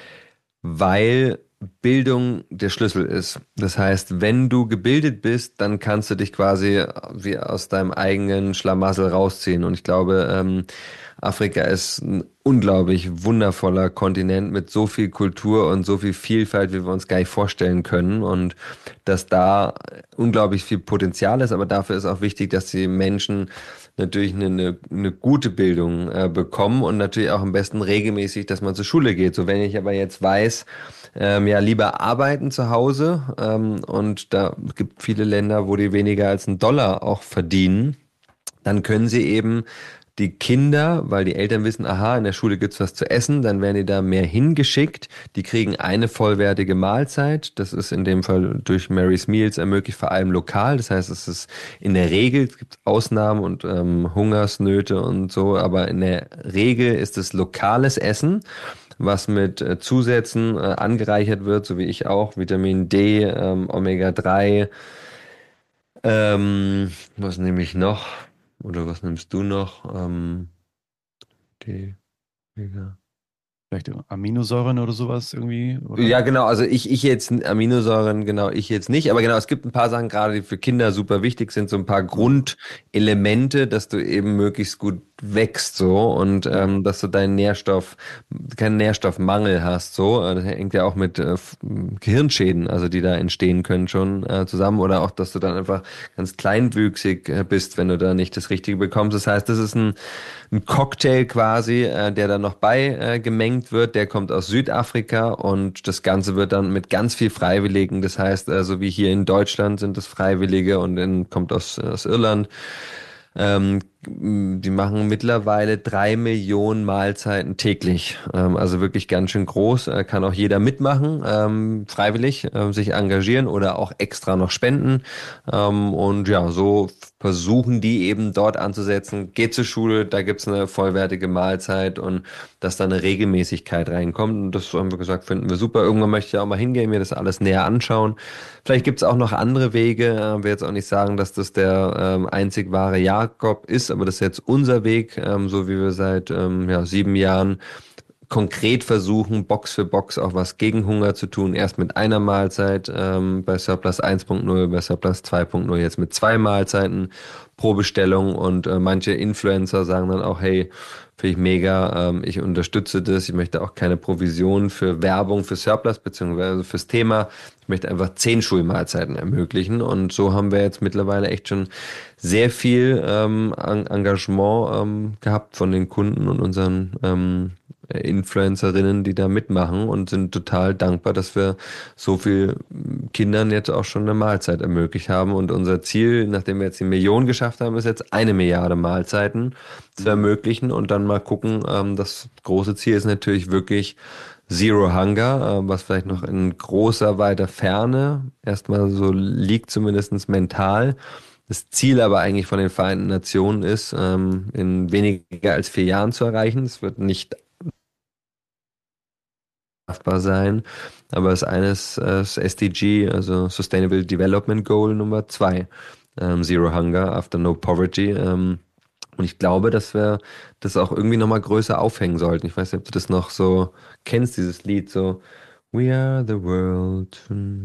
Weil Bildung der Schlüssel ist. Das heißt, wenn du gebildet bist, dann kannst du dich quasi wie aus deinem eigenen Schlamassel rausziehen. Und ich glaube, Afrika ist ein unglaublich wundervoller Kontinent mit so viel Kultur und so viel Vielfalt, wie wir uns gar nicht vorstellen können. Und dass da unglaublich viel Potenzial ist, aber dafür ist auch wichtig, dass die Menschen natürlich eine gute Bildung bekommen und natürlich auch am besten regelmäßig, dass man zur Schule geht. So, wenn ich aber jetzt weiß, ja, lieber arbeiten zu Hause und da gibt viele Länder, wo die weniger als $1 auch verdienen, dann können sie eben die Kinder, weil die Eltern wissen, aha, in der Schule gibt's was zu essen, dann werden die da mehr hingeschickt. Die kriegen eine vollwertige Mahlzeit. Das ist in dem Fall durch Mary's Meals ermöglicht, vor allem lokal. Das heißt, es ist in der Regel, es gibt Ausnahmen und Hungersnöte und so, aber in der Regel ist es lokales Essen, was mit Zusätzen angereichert wird, so wie ich auch, Vitamin D, Omega-3, was nehme ich noch? Oder was nimmst du noch? D, Omega. Vielleicht Aminosäuren oder sowas irgendwie, oder? Ja, genau, also ich jetzt, Aminosäuren, genau, ich jetzt nicht, aber genau, es gibt ein paar Sachen gerade, die für Kinder super wichtig sind, so ein paar Mhm. Grundelemente, dass du eben möglichst gut wächst, so, und Ja. dass du keinen Nährstoffmangel hast, so. Das hängt ja auch mit Gehirnschäden, also die da entstehen können schon zusammen, oder auch, dass du dann einfach ganz kleinwüchsig bist, wenn du da nicht das Richtige bekommst. Das heißt, das ist ein Cocktail quasi, der dann noch gemengt wird. Der kommt aus Südafrika und das Ganze wird dann mit ganz viel Freiwilligen. Das heißt, so wie hier in Deutschland sind es Freiwillige und kommt aus Irland. Die machen mittlerweile 3 Millionen Mahlzeiten täglich. Also wirklich ganz schön groß. Kann auch jeder mitmachen, freiwillig sich engagieren oder auch extra noch spenden. Und ja, so versuchen die eben dort anzusetzen. Geht zur Schule, da gibt's eine vollwertige Mahlzeit und dass da eine Regelmäßigkeit reinkommt. Und das haben wir gesagt, finden wir super. Irgendwann möchte ich auch mal hingehen, mir das alles näher anschauen. Vielleicht gibt's auch noch andere Wege. Ich will jetzt auch nicht sagen, dass das der einzig wahre Jakob ist, aber das ist jetzt unser Weg, so wie wir seit 7 Jahren konkret versuchen, Box für Box auch was gegen Hunger zu tun. Erst mit einer Mahlzeit bei Surplus 1.0, bei Surplus 2.0 jetzt mit 2 Mahlzeiten pro Bestellung. Und manche Influencer sagen dann auch, hey, finde ich mega, ich unterstütze das. Ich möchte auch keine Provision für Werbung für Surplus beziehungsweise fürs Thema. Ich möchte einfach 10 Schulmahlzeiten ermöglichen. Und so haben wir jetzt mittlerweile echt schon sehr viel Engagement gehabt von den Kunden und unseren Influencerinnen, die da mitmachen und sind total dankbar, dass wir so viel Kindern jetzt auch schon eine Mahlzeit ermöglicht haben. Und unser Ziel, nachdem wir jetzt die Million geschafft haben, ist jetzt 1 Milliarde Mahlzeiten zu ermöglichen und dann mal gucken. Das große Ziel ist natürlich wirklich Zero Hunger, was vielleicht noch in großer, weiter Ferne erstmal so liegt, zumindest mental. Das Ziel aber eigentlich von den Vereinten Nationen ist, in weniger als 4 Jahren zu erreichen. Es wird nicht schaffbar sein, aber es ist eines das SDG, also Sustainable Development Goal Nummer 2, Zero Hunger after No Poverty. Und ich glaube, dass wir das auch irgendwie nochmal größer aufhängen sollten. Ich weiß nicht, ob du das noch so kennst, dieses Lied, so We are the world.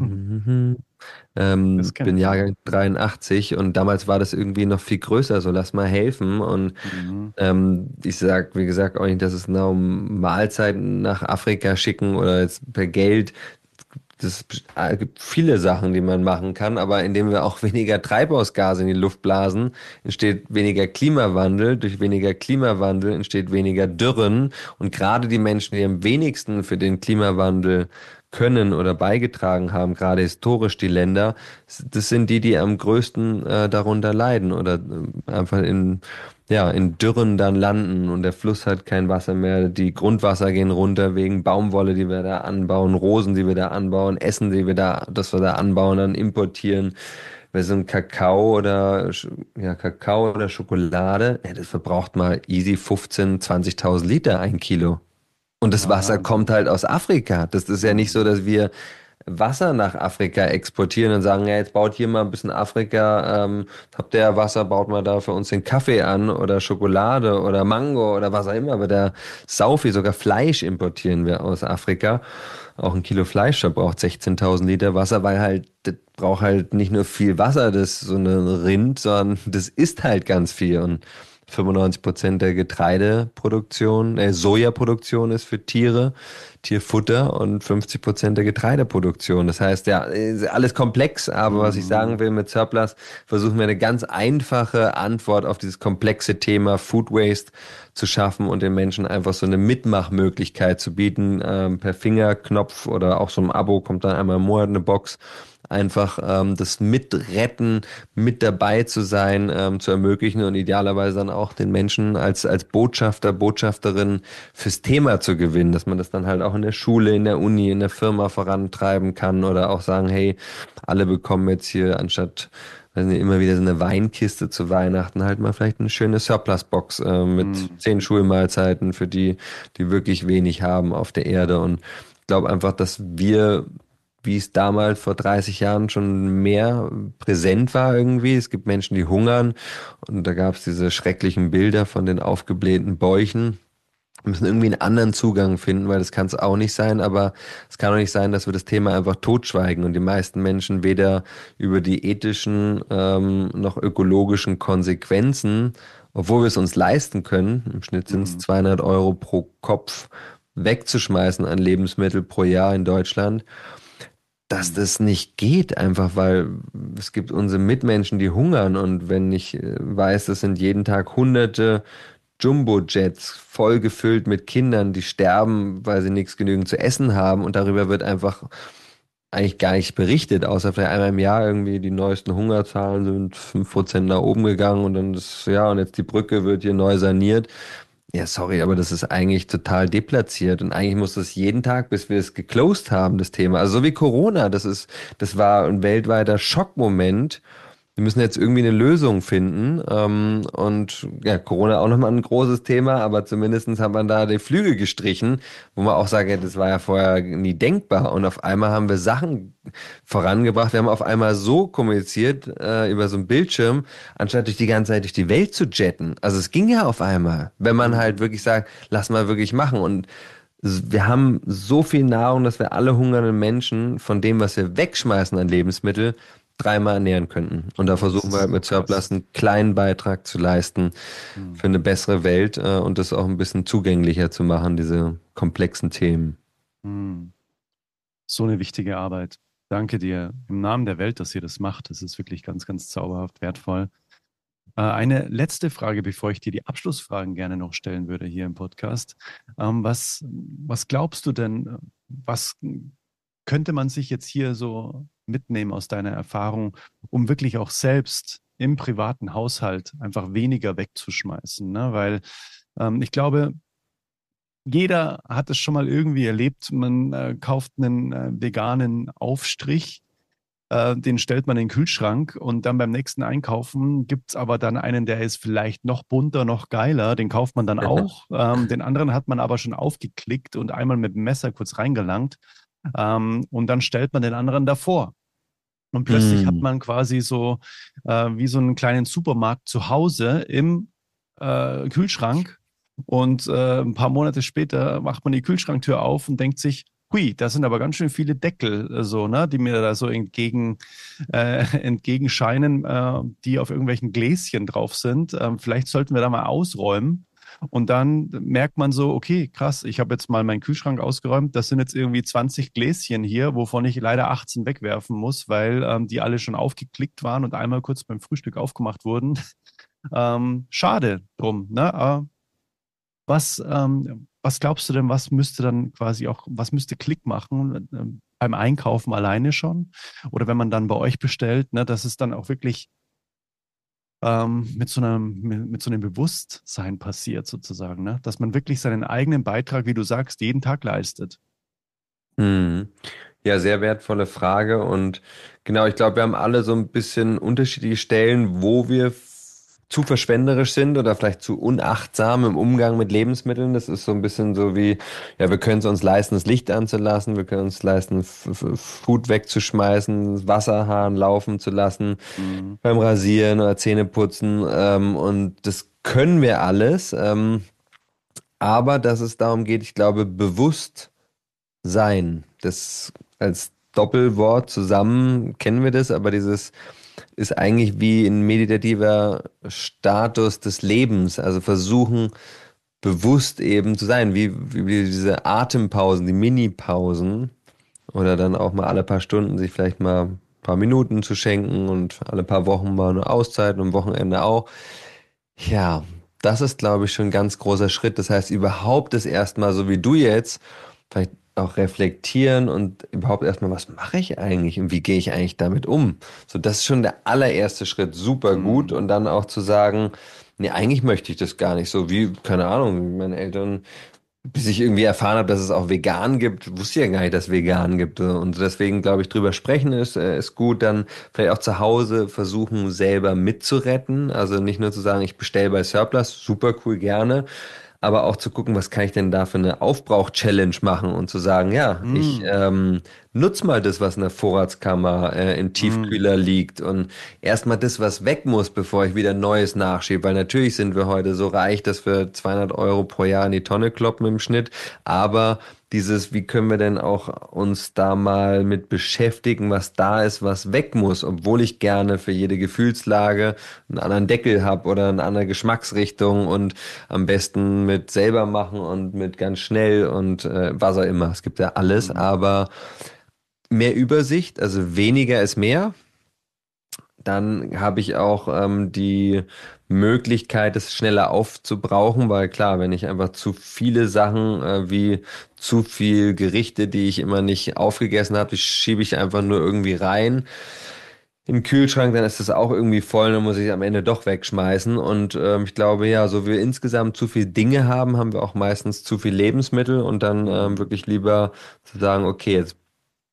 Das kenn Bin ich. Jahrgang 83 und damals war das irgendwie noch viel größer, so lass mal helfen. Und Mhm. ich sag, wie gesagt, auch nicht, dass es nur um Mahlzeiten nach Afrika schicken oder jetzt per Geld. Gibt viele Sachen, die man machen kann, aber indem wir auch weniger Treibhausgase in die Luft blasen, entsteht weniger Klimawandel. Durch weniger Klimawandel entsteht weniger Dürren. Und gerade die Menschen, die am wenigsten für den Klimawandel können oder beigetragen haben, gerade historisch die Länder, das sind die, die am größten darunter leiden oder einfach in Dürren dann landen und der Fluss hat kein Wasser mehr, die Grundwasser gehen runter wegen Baumwolle, die wir da anbauen, Rosen, die wir da anbauen, Essen, das wir da anbauen, dann importieren. Weil so ein Kakao oder Schokolade, das verbraucht mal easy 15.000, 20.000 Liter 1 Kilo. Und das Wasser kommt Wahnsinn. halt aus Afrika. Das ist ja nicht so, dass wir Wasser nach Afrika exportieren und sagen, ja, jetzt baut hier mal ein bisschen Afrika, habt ihr ja Wasser, baut mal da für uns den Kaffee an oder Schokolade oder Mango oder was auch immer. Aber der Saufi, sogar Fleisch importieren wir aus Afrika. Auch 1 Kilo Fleisch verbraucht 16.000 Liter Wasser, weil halt, das braucht halt nicht nur viel Wasser, das so eine Rind, sondern das isst halt ganz viel. Und 95% der Getreideproduktion, Sojaproduktion ist für Tiere, Tierfutter und 50% der Getreideproduktion. Das heißt, ja, ist alles komplex, aber was ich sagen Mhm. will mit Surplus, versuchen wir eine ganz einfache Antwort auf dieses komplexe Thema Food Waste zu schaffen und den Menschen einfach so eine Mitmachmöglichkeit zu bieten. Per Fingerknopf oder auch so ein Abo kommt dann einmal im Monat eine Box. Einfach das Mitretten, mit dabei zu sein, zu ermöglichen und idealerweise dann auch den Menschen als Botschafter, Botschafterin fürs Thema zu gewinnen, dass man das dann halt auch in der Schule, in der Uni, in der Firma vorantreiben kann oder auch sagen, hey, alle bekommen jetzt hier anstatt, weiß nicht, immer wieder so eine Weinkiste zu Weihnachten halt mal vielleicht eine schöne Surplus-Box mit Mhm. 10 Schulmahlzeiten für die, die wirklich wenig haben auf der Erde und ich glaube einfach, dass wir wie es damals vor 30 Jahren schon mehr präsent war irgendwie. Es gibt Menschen, die hungern und da gab es diese schrecklichen Bilder von den aufgeblähten Bäuchen. Wir müssen irgendwie einen anderen Zugang finden, weil das kann es auch nicht sein, aber es kann auch nicht sein, dass wir das Thema einfach totschweigen und die meisten Menschen weder über die ethischen noch ökologischen Konsequenzen, obwohl wir es uns leisten können, im Schnitt sind es Mhm. 200 Euro pro Kopf wegzuschmeißen an Lebensmittel pro Jahr in Deutschland, dass Mhm. das nicht geht, einfach weil es gibt unsere Mitmenschen, die hungern und wenn ich weiß, das sind jeden Tag hunderte Jumbo-Jets voll gefüllt mit Kindern, die sterben, weil sie nichts genügend zu essen haben und darüber wird einfach eigentlich gar nicht berichtet, außer vielleicht einmal im Jahr irgendwie die neuesten Hungerzahlen sind 5% nach oben gegangen und dann ist, ja, und jetzt die Brücke wird hier neu saniert. Ja, sorry, aber das ist eigentlich total deplatziert und eigentlich muss das jeden Tag, bis wir es geclosed haben, das Thema. Also so wie Corona, das war ein weltweiter Schockmoment, wir müssen jetzt irgendwie eine Lösung finden. Und ja, Corona auch nochmal ein großes Thema, aber zumindestens hat man da die Flügel gestrichen, wo man auch sagt, ja, das war ja vorher nie denkbar. Und auf einmal haben wir Sachen vorangebracht. Wir haben auf einmal so kommuniziert über so einen Bildschirm, anstatt durch die ganze Zeit durch die Welt zu jetten. Also es ging ja auf einmal, wenn man halt wirklich sagt, lass mal wirklich machen. Und wir haben so viel Nahrung, dass wir alle hungernden Menschen von dem, was wir wegschmeißen an Lebensmittel, dreimal ernähren könnten. Und da Das versuchen wir ist halt so mit krass. Surplus einen kleinen Beitrag zu leisten Hm. für eine bessere Welt und das auch ein bisschen zugänglicher zu machen, diese komplexen Themen. Hm. So eine wichtige Arbeit. Danke dir im Namen der Welt, dass ihr das macht. Das ist wirklich ganz, ganz zauberhaft wertvoll. Eine letzte Frage, bevor ich dir die Abschlussfragen gerne noch stellen würde hier im Podcast. Was glaubst du denn, was könnte man sich jetzt hier so mitnehmen aus deiner Erfahrung, um wirklich auch selbst im privaten Haushalt einfach weniger wegzuschmeißen? Ne? Weil ich glaube, jeder hat es schon mal irgendwie erlebt. Man kauft einen veganen Aufstrich, den stellt man in den Kühlschrank und dann beim nächsten Einkaufen gibt es aber dann einen, der ist vielleicht noch bunter, noch geiler. Den kauft man dann auch. Den anderen hat man aber schon aufgeklickt und einmal mit dem Messer kurz reingelangt. Und dann stellt man den anderen davor. Und plötzlich hat Mm. man quasi so wie so einen kleinen Supermarkt zu Hause im Kühlschrank. Und ein paar Monate später macht man die Kühlschranktür auf und denkt sich, hui, da sind aber ganz schön viele Deckel, so, ne, die mir da so entgegenscheinen, die auf irgendwelchen Gläschen drauf sind. Vielleicht sollten wir da mal ausräumen. Und dann merkt man so, okay, krass, ich habe jetzt mal meinen Kühlschrank ausgeräumt. Das sind jetzt irgendwie 20 Gläschen hier, wovon ich leider 18 wegwerfen muss, weil die alle schon aufgeklickt waren und einmal kurz beim Frühstück aufgemacht wurden. Schade drum, ne? Was glaubst du denn, was müsste dann quasi auch, was müsste Klick machen beim Einkaufen alleine schon? Oder wenn man dann bei euch bestellt, ne, dass es dann auch wirklich mit so einem Bewusstsein passiert sozusagen, ne? Dass man wirklich seinen eigenen Beitrag, wie du sagst, jeden Tag leistet. Mm. Ja, sehr wertvolle Frage. Und genau, ich glaube, wir haben alle so ein bisschen unterschiedliche Stellen, wo wir zu verschwenderisch sind oder vielleicht zu unachtsam im Umgang mit Lebensmitteln. Das ist so ein bisschen so wie, ja, wir können es uns leisten, das Licht anzulassen, wir können uns leisten, Food wegzuschmeißen, das Wasserhahn laufen zu lassen Mhm. beim Rasieren oder Zähneputzen. Und das können wir alles. Aber dass es darum geht, ich glaube, bewusst sein. Das als Doppelwort zusammen kennen wir das, aber dieses ist eigentlich wie ein meditativer Status des Lebens. Also versuchen, bewusst eben zu sein, wie diese Atempausen, die Mini-Pausen oder dann auch mal alle paar Stunden sich vielleicht mal ein paar Minuten zu schenken und alle paar Wochen mal eine Auszeit und am Wochenende auch. Ja, das ist, glaube ich, schon ein ganz großer Schritt. Das heißt, überhaupt das erstmal, so wie du jetzt, vielleicht auch reflektieren und überhaupt erstmal, was mache ich eigentlich und wie gehe ich eigentlich damit um? So, das ist schon der allererste Schritt, super gut. Mhm. Und dann auch zu sagen, nee, eigentlich möchte ich das gar nicht. So wie, keine Ahnung, meine Eltern, bis ich irgendwie erfahren habe, dass es auch vegan gibt, wusste ich ja gar nicht, dass es vegan gibt. Und deswegen glaube ich, drüber sprechen ist gut. Dann vielleicht auch zu Hause versuchen, selber mitzuretten. Also nicht nur zu sagen, ich bestelle bei Surplus, super cool, gerne. Aber auch zu gucken, was kann ich denn da für eine Aufbrauch-Challenge machen und zu sagen, ja, ich Mhm. nutz mal das, was in der Vorratskammer im Mhm. Tiefkühler liegt und erstmal das, was weg muss, bevor ich wieder Neues nachschiebe. Weil natürlich sind wir heute so reich, dass wir 200 € pro Jahr in die Tonne kloppen im Schnitt. Aber dieses, wie können wir denn auch uns da mal mit beschäftigen, was da ist, was weg muss, obwohl ich gerne für jede Gefühlslage einen anderen Deckel habe oder eine andere Geschmacksrichtung und am besten mit selber machen und mit ganz schnell und was auch immer. Es gibt ja alles, Mhm. aber mehr Übersicht, also weniger ist mehr. Dann habe ich auch die Möglichkeit, es schneller aufzubrauchen, weil klar, wenn ich einfach zu viele Sachen wie zu viel Gerichte, die ich immer nicht aufgegessen habe, die schiebe ich einfach nur irgendwie rein in den Kühlschrank, dann ist das auch irgendwie voll, dann muss ich es am Ende doch wegschmeißen. Und ich glaube, ja, so wir insgesamt zu viel Dinge haben, haben wir auch meistens zu viel Lebensmittel und dann Mhm. wirklich lieber zu sagen, okay, jetzt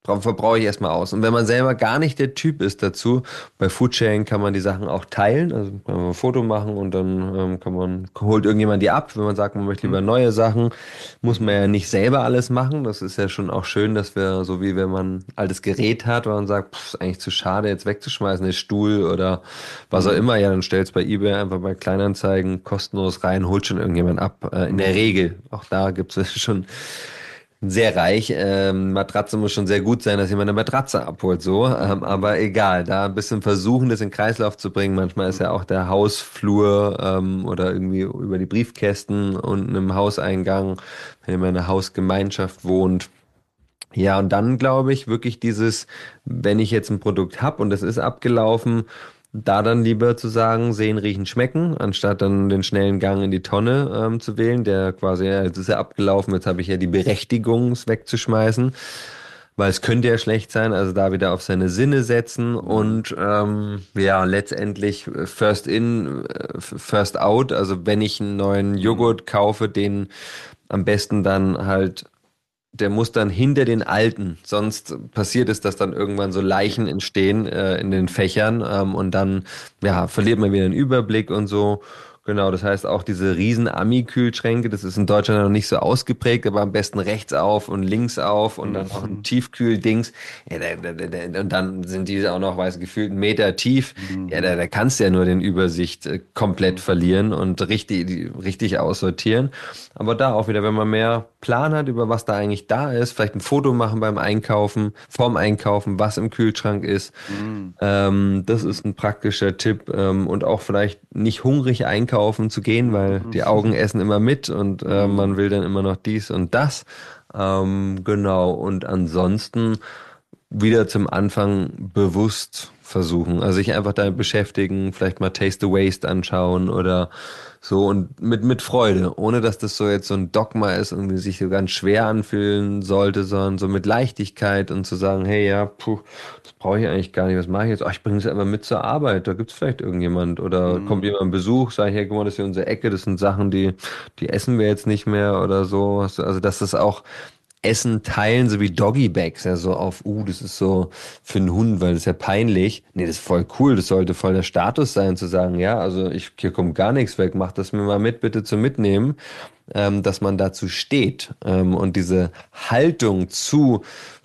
verbrauche ich erstmal aus. Und wenn man selber gar nicht der Typ ist dazu, bei Foodsharing kann man die Sachen auch teilen, also kann man ein Foto machen und dann holt irgendjemand die ab, wenn man sagt, man möchte lieber neue Sachen, muss man ja nicht selber alles machen. Das ist ja schon auch schön, dass wir, so wie wenn man ein altes Gerät hat, wo man sagt, ist eigentlich zu schade, jetzt wegzuschmeißen, den Stuhl oder was auch immer, ja, dann stellst bei eBay einfach bei Kleinanzeigen kostenlos rein, holt schon irgendjemand ab. In der Regel, auch da gibt es schon sehr reich. Matratze muss schon sehr gut sein, dass jemand eine Matratze abholt, so. Aber egal, da ein bisschen versuchen, das in den Kreislauf zu bringen. Manchmal ist ja auch der Hausflur oder irgendwie über die Briefkästen unten im Hauseingang, wenn man in einer Hausgemeinschaft wohnt. Ja, und dann glaube ich wirklich dieses, wenn ich jetzt ein Produkt habe und es ist abgelaufen, da dann lieber zu sagen, sehen, riechen, schmecken, anstatt dann den schnellen Gang in die Tonne zu wählen, der quasi, ja, jetzt ist ja abgelaufen, jetzt habe ich ja die Berechtigung, es wegzuschmeißen, weil es könnte ja schlecht sein, also da wieder auf seine Sinne setzen und ja, letztendlich first in, first out, also wenn ich einen neuen Joghurt kaufe, den am besten dann halt der muss dann hinter den alten, sonst passiert es, dass dann irgendwann so Leichen entstehen in den Fächern und dann ja, verliert man wieder den Überblick und so. Genau, das heißt auch diese riesen Ami-Kühlschränke, das ist in Deutschland noch nicht so ausgeprägt, aber am besten rechts auf und links auf und dann noch ein Tiefkühldings. Ja, und dann sind die auch noch, weiß gefühlt 1 Meter tief. Ja, da kannst du ja nur den Übersicht komplett verlieren und richtig aussortieren. Aber da auch wieder, wenn man mehr Plan hat, über was da eigentlich da ist, vielleicht ein Foto machen beim Einkaufen, vorm Einkaufen, was im Kühlschrank ist. Das ist ein praktischer Tipp und auch vielleicht nicht hungrig einkaufen zu gehen, weil die Augen essen immer mit und man will dann immer noch dies und das. Genau, und ansonsten wieder zum Anfang bewusst versuchen. Also sich einfach damit beschäftigen, vielleicht mal Taste the Waste anschauen oder so und mit Freude, ohne dass das so jetzt so ein Dogma ist und sich so ganz schwer anfühlen sollte, sondern so mit Leichtigkeit und zu sagen, hey, ja, puh, das brauche ich eigentlich gar nicht, was mache ich jetzt? Ach, ich bringe es einfach mit zur Arbeit, da gibt es vielleicht irgendjemand oder kommt jemand ein Besuch, sage ich, hey, guck mal, das ist hier unsere Ecke, das sind Sachen, die essen wir jetzt nicht mehr oder so. Also, dass das auch Essen teilen, so wie Doggy-Bags, ja, so auf, das ist so für einen Hund, weil das ist ja peinlich. Nee, das ist voll cool, das sollte voll der Status sein, zu sagen, ja, also hier kommt gar nichts weg, mach das mir mal mit, bitte zum Mitnehmen, dass man dazu steht. Und diese Haltung zu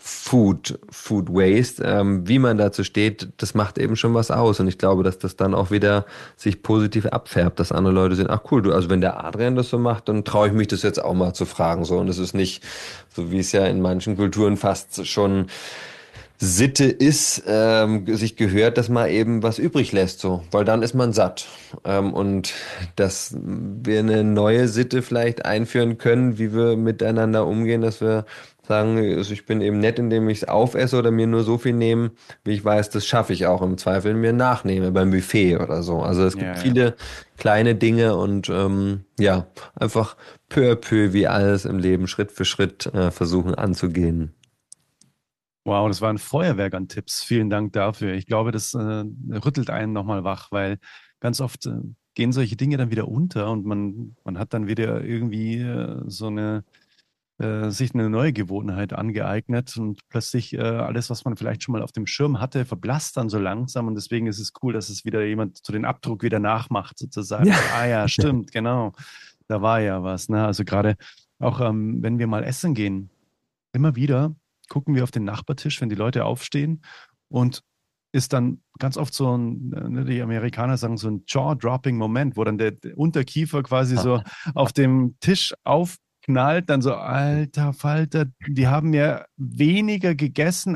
Food Waste, wie man dazu steht, das macht eben schon was aus. Und ich glaube, dass das dann auch wieder sich positiv abfärbt, dass andere Leute sehen, ach cool, du, also wenn der Adrian das so macht, dann traue ich mich das jetzt auch mal zu fragen. So. Und es ist nicht, so wie es ja in manchen Kulturen fast schon Sitte ist, sich gehört, dass man eben was übrig lässt, so, weil dann ist man satt. Und dass wir eine neue Sitte vielleicht einführen können, wie wir miteinander umgehen, dass wir sagen, also ich bin eben nett, indem ich es aufesse oder mir nur so viel nehme, wie ich weiß, das schaffe ich auch im Zweifel mir nachnehme beim Buffet oder so. Also es gibt viele kleine Dinge und ja, einfach peu à peu wie alles im Leben Schritt für Schritt versuchen anzugehen. Wow, das war ein Feuerwerk an Tipps. Vielen Dank dafür. Ich glaube, das rüttelt einen nochmal wach, weil ganz oft gehen solche Dinge dann wieder unter und man hat dann wieder irgendwie sich eine neue Gewohnheit angeeignet und plötzlich alles, was man vielleicht schon mal auf dem Schirm hatte, verblasst dann so langsam und deswegen ist es cool, dass es wieder jemand zu den Abdruck wieder nachmacht, sozusagen. Ja. Ah ja, stimmt, genau. Da war ja was. Ne? Also gerade auch, wenn wir mal essen gehen, immer wieder gucken wir auf den Nachbartisch, wenn die Leute aufstehen und ist dann ganz oft so die Amerikaner sagen so ein Jaw-Dropping-Moment, wo dann der Unterkiefer quasi so auf dem Tisch aufknallt, dann so, alter Falter, die haben ja weniger gegessen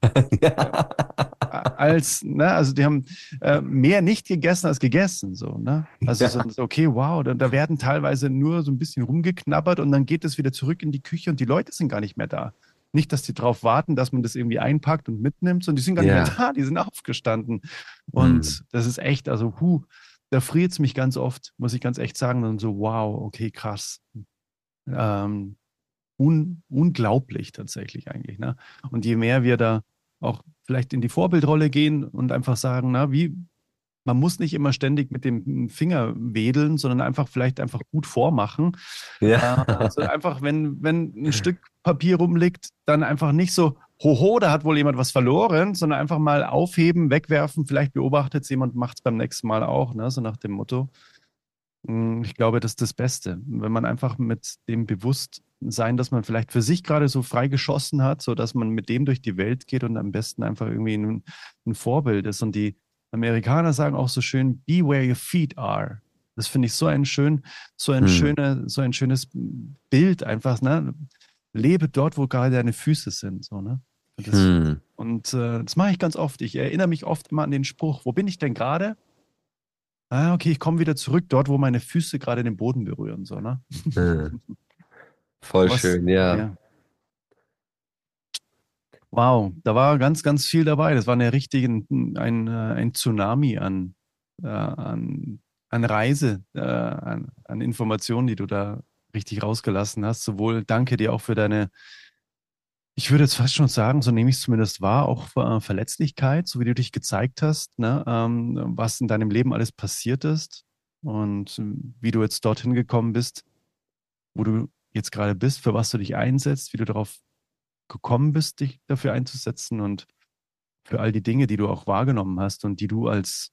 ne, also die haben mehr nicht gegessen als gegessen, so, ne? Also so, okay, wow, da werden teilweise nur so ein bisschen rumgeknabbert und dann geht es wieder zurück in die Küche und die Leute sind gar nicht mehr da. Nicht, dass die drauf warten, dass man das irgendwie einpackt und mitnimmt, sondern die sind gar nicht mehr da, die sind aufgestanden. Und das ist echt, also, da friert es mich ganz oft, muss ich ganz echt sagen, dann so, wow, okay, krass. Unglaublich tatsächlich eigentlich. Ne? Und je mehr wir da auch vielleicht in die Vorbildrolle gehen und einfach sagen, na, wie man muss nicht immer ständig mit dem Finger wedeln, sondern vielleicht einfach gut vormachen. Ja. Also einfach, wenn ein Stück Papier rumliegt, dann einfach nicht so, hoho, da hat wohl jemand was verloren, sondern einfach mal aufheben, wegwerfen, vielleicht beobachtet es jemand, macht es beim nächsten Mal auch, ne? So nach dem Motto. Ich glaube, das ist das Beste. Wenn man einfach mit dem Bewusstsein, dass man vielleicht für sich gerade so frei geschossen hat, so dass man mit dem durch die Welt geht und am besten einfach irgendwie ein Vorbild ist. Und die Amerikaner sagen auch so schön, be where your feet are. Das finde ich Hm. so ein schönes Bild einfach, ne? Lebe dort, wo gerade deine Füße sind, so, ne? Hm. Das mache ich ganz oft. Ich erinnere mich oft immer an den Spruch, wo bin ich denn gerade? Ah, okay, ich komme wieder zurück, dort, wo meine Füße gerade den Boden berühren, so, ne? Voll Was, schön, ja. ja. Wow, da war ganz, ganz viel dabei. Das war ein Tsunami an Reise, an Informationen, die du da richtig rausgelassen hast. Sowohl danke dir auch für deine, ich würde jetzt fast schon sagen, so nehme ich es zumindest wahr, auch Verletzlichkeit, so wie du dich gezeigt hast, ne? Was in deinem Leben alles passiert ist und wie du jetzt dorthin gekommen bist, wo du jetzt gerade bist, für was du dich einsetzt, wie du darauf gekommen bist, dich dafür einzusetzen und für all die Dinge, die du auch wahrgenommen hast und die du als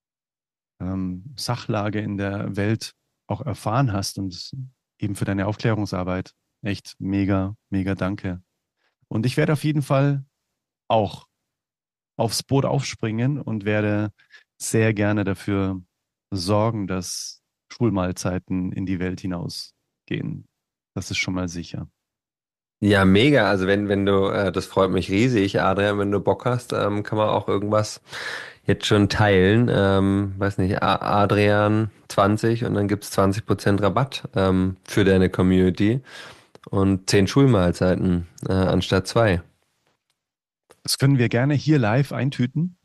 Sachlage in der Welt auch erfahren hast und eben für deine Aufklärungsarbeit. Echt mega, mega danke. Und ich werde auf jeden Fall auch aufs Boot aufspringen und werde sehr gerne dafür sorgen, dass Schulmahlzeiten in die Welt hinausgehen. Das ist schon mal sicher. Ja, mega. Also wenn du, das freut mich riesig, Adrian, wenn du Bock hast, kann man auch irgendwas jetzt schon teilen. Weiß nicht, Adrian 20 und dann gibt's 20% Rabatt für deine Community und 10 Schulmahlzeiten anstatt 2. Das können wir gerne hier live eintüten.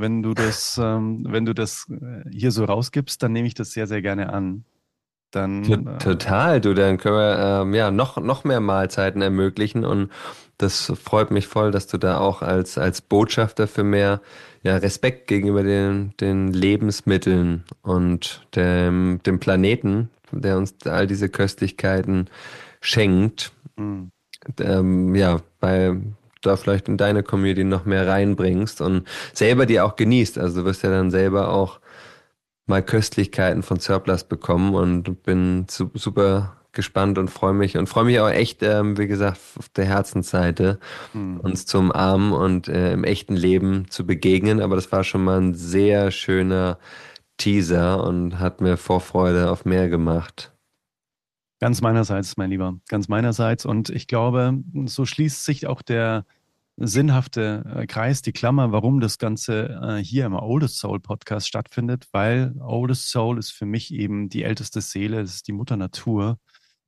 Wenn du das hier so rausgibst, dann nehme ich das sehr, sehr gerne an. Dann, Total, du, dann können wir ja noch mehr Mahlzeiten ermöglichen und das freut mich voll, dass du da auch als Botschafter für mehr ja, Respekt gegenüber den Lebensmitteln und dem Planeten, der uns all diese Köstlichkeiten schenkt, mh, ja, bei da vielleicht in deine Community noch mehr reinbringst und selber die auch genießt. Also du wirst ja dann selber auch mal Köstlichkeiten von Surplus bekommen und bin super gespannt und freue mich auch echt, wie gesagt, auf der Herzensseite mh. uns zu umarmen und im echten Leben zu begegnen. Aber das war schon mal ein sehr schöner Teaser und hat mir Vorfreude auf mehr gemacht. Ganz meinerseits, mein Lieber, ganz meinerseits. Und ich glaube, so schließt sich auch der sinnhafte Kreis, die Klammer, warum das Ganze hier im Oldest Soul Podcast stattfindet, weil Oldest Soul ist für mich eben die älteste Seele, es ist die Mutter Natur.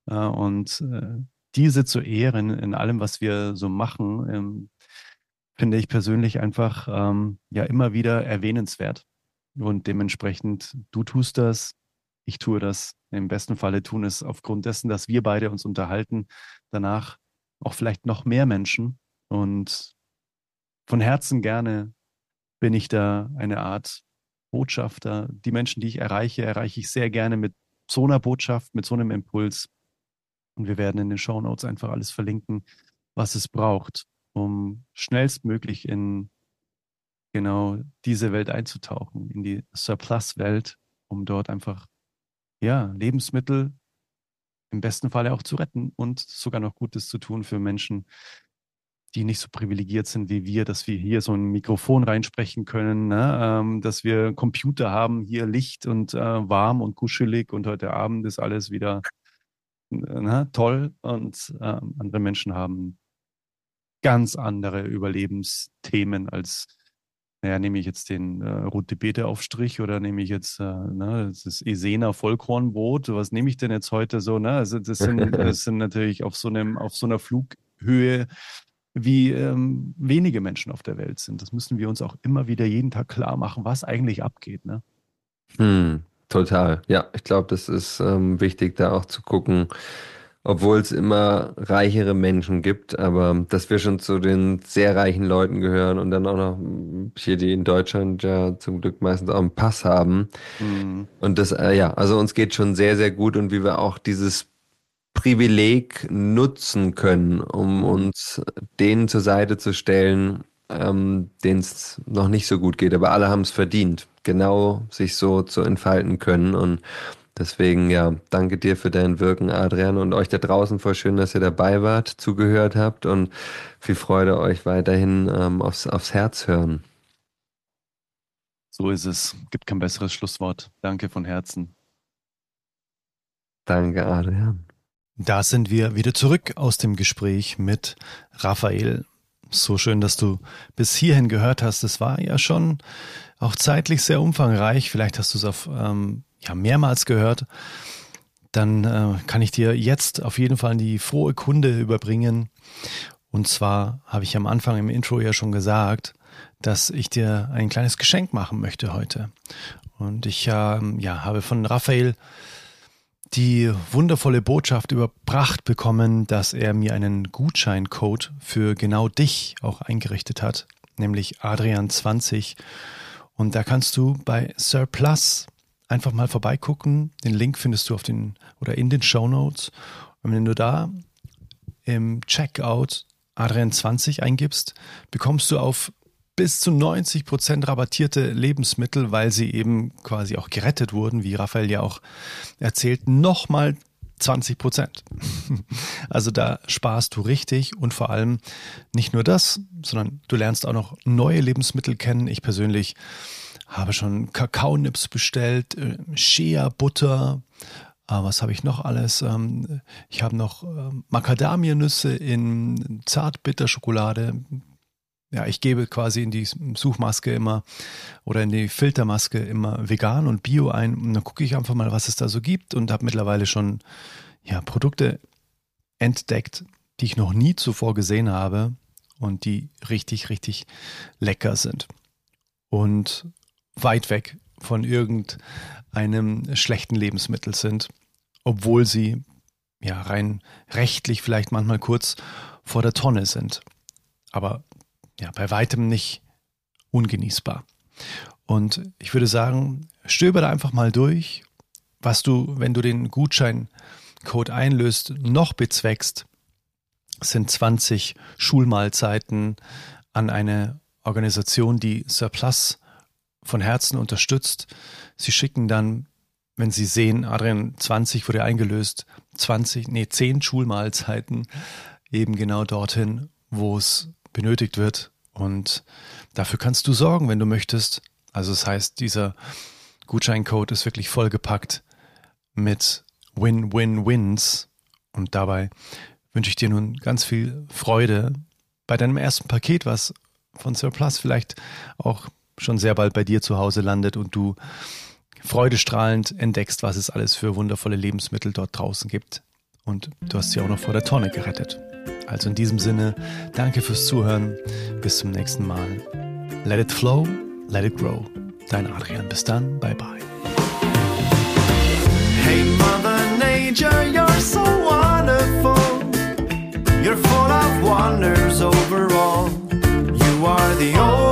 Und diese zu ehren in allem, was wir so machen, finde ich persönlich einfach ja immer wieder erwähnenswert. Und dementsprechend, du tust das, ich tue das. Im besten Falle tun es aufgrund dessen, dass wir beide uns unterhalten, danach auch vielleicht noch mehr Menschen. Und von Herzen gerne bin ich da eine Art Botschafter. Die Menschen, die ich erreiche, erreiche ich sehr gerne mit so einer Botschaft, mit so einem Impuls. Und wir werden in den Shownotes einfach alles verlinken, was es braucht, um schnellstmöglich in genau diese Welt einzutauchen, in die Surplus-Welt, um dort einfach, ja, Lebensmittel im besten Falle auch zu retten und sogar noch Gutes zu tun für Menschen, die nicht so privilegiert sind wie wir, dass wir hier so ein Mikrofon reinsprechen können, ne? Dass wir Computer haben, hier Licht und warm und kuschelig und heute Abend ist alles wieder toll und andere Menschen haben ganz andere Überlebensthemen als, naja, nehme ich jetzt den Rote Beete Aufstrich oder nehme ich jetzt das Essener Vollkornbrot? Was nehme ich denn jetzt heute so? Ne? Also das sind natürlich auf so einer Flughöhe, wie wenige Menschen auf der Welt sind. Das müssen wir uns auch immer wieder jeden Tag klar machen, was eigentlich abgeht. Ne? Total. Ja, ich glaube, das ist wichtig, da auch zu gucken, obwohl es immer reichere Menschen gibt, aber dass wir schon zu den sehr reichen Leuten gehören und dann auch noch hier, die in Deutschland ja zum Glück meistens auch einen Pass haben. Mhm. Und das, ja, also uns geht schon sehr, sehr gut und wie wir auch dieses Privileg nutzen können, um uns denen zur Seite zu stellen, denen es noch nicht so gut geht. Aber alle haben es verdient, genau sich so zu entfalten können. Und deswegen, ja, danke dir für dein Wirken, Adrian, und euch da draußen voll schön, dass ihr dabei wart, zugehört habt und viel Freude euch weiterhin aufs Herz hören. So ist es. Gibt kein besseres Schlusswort. Danke von Herzen. Danke, Adrian. Da sind wir wieder zurück aus dem Gespräch mit Raphael. So schön, dass du bis hierhin gehört hast. Es war ja schon auch zeitlich sehr umfangreich. Vielleicht hast du es auf mehrmals gehört. Dann kann ich dir jetzt auf jeden Fall die frohe Kunde überbringen. Und zwar habe ich am Anfang im Intro ja schon gesagt, dass ich dir ein kleines Geschenk machen möchte heute. Und ich habe von Raphael die wundervolle Botschaft überbracht bekommen, dass er mir einen Gutscheincode für genau dich auch eingerichtet hat, nämlich Adrian20. Und da kannst du bei Surplus einfach mal vorbeigucken. Den Link findest du in den Shownotes. Und wenn du da im Checkout Adrian20 eingibst, bekommst du auf bis zu 90% rabattierte Lebensmittel, weil sie eben quasi auch gerettet wurden, wie Raphael ja auch erzählt, nochmal 20%. Also da sparst du richtig und vor allem nicht nur das, sondern du lernst auch noch neue Lebensmittel kennen. Ich persönlich habe schon Kakaonips bestellt, Shea-Butter, was habe ich noch alles? Ich habe noch Macadamianüsse in Zartbitterschokolade. Ja, ich gebe quasi in die Suchmaske immer oder in die Filtermaske immer vegan und Bio ein und dann gucke ich einfach mal, was es da so gibt und habe mittlerweile schon Produkte entdeckt, die ich noch nie zuvor gesehen habe und die richtig, richtig lecker sind und weit weg von irgendeinem schlechten Lebensmittel sind, obwohl sie rein rechtlich vielleicht manchmal kurz vor der Tonne sind. Aber bei weitem nicht ungenießbar. Und ich würde sagen, stöber da einfach mal durch, was du, wenn du den Gutscheincode einlöst, noch bezweckst, sind 20 Schulmahlzeiten an eine Organisation, die Surplus von Herzen unterstützt. Sie schicken dann, wenn sie sehen, Adrian 20 wurde eingelöst, 10 Schulmahlzeiten eben genau dorthin, wo es benötigt wird und dafür kannst du sorgen, wenn du möchtest. Also das heißt, dieser Gutscheincode ist wirklich vollgepackt mit Win-Win-Wins und dabei wünsche ich dir nun ganz viel Freude bei deinem ersten Paket, was von Surplus vielleicht auch schon sehr bald bei dir zu Hause landet und du freudestrahlend entdeckst, was es alles für wundervolle Lebensmittel dort draußen gibt. Und du hast sie auch noch vor der Tonne gerettet. Also in diesem Sinne, danke fürs Zuhören. Bis zum nächsten Mal. Let it flow, let it grow. Dein Adrian. Bis dann. Bye bye. Hey Mother Nature, you're so wonderful. You're full of wonders overall. You are the only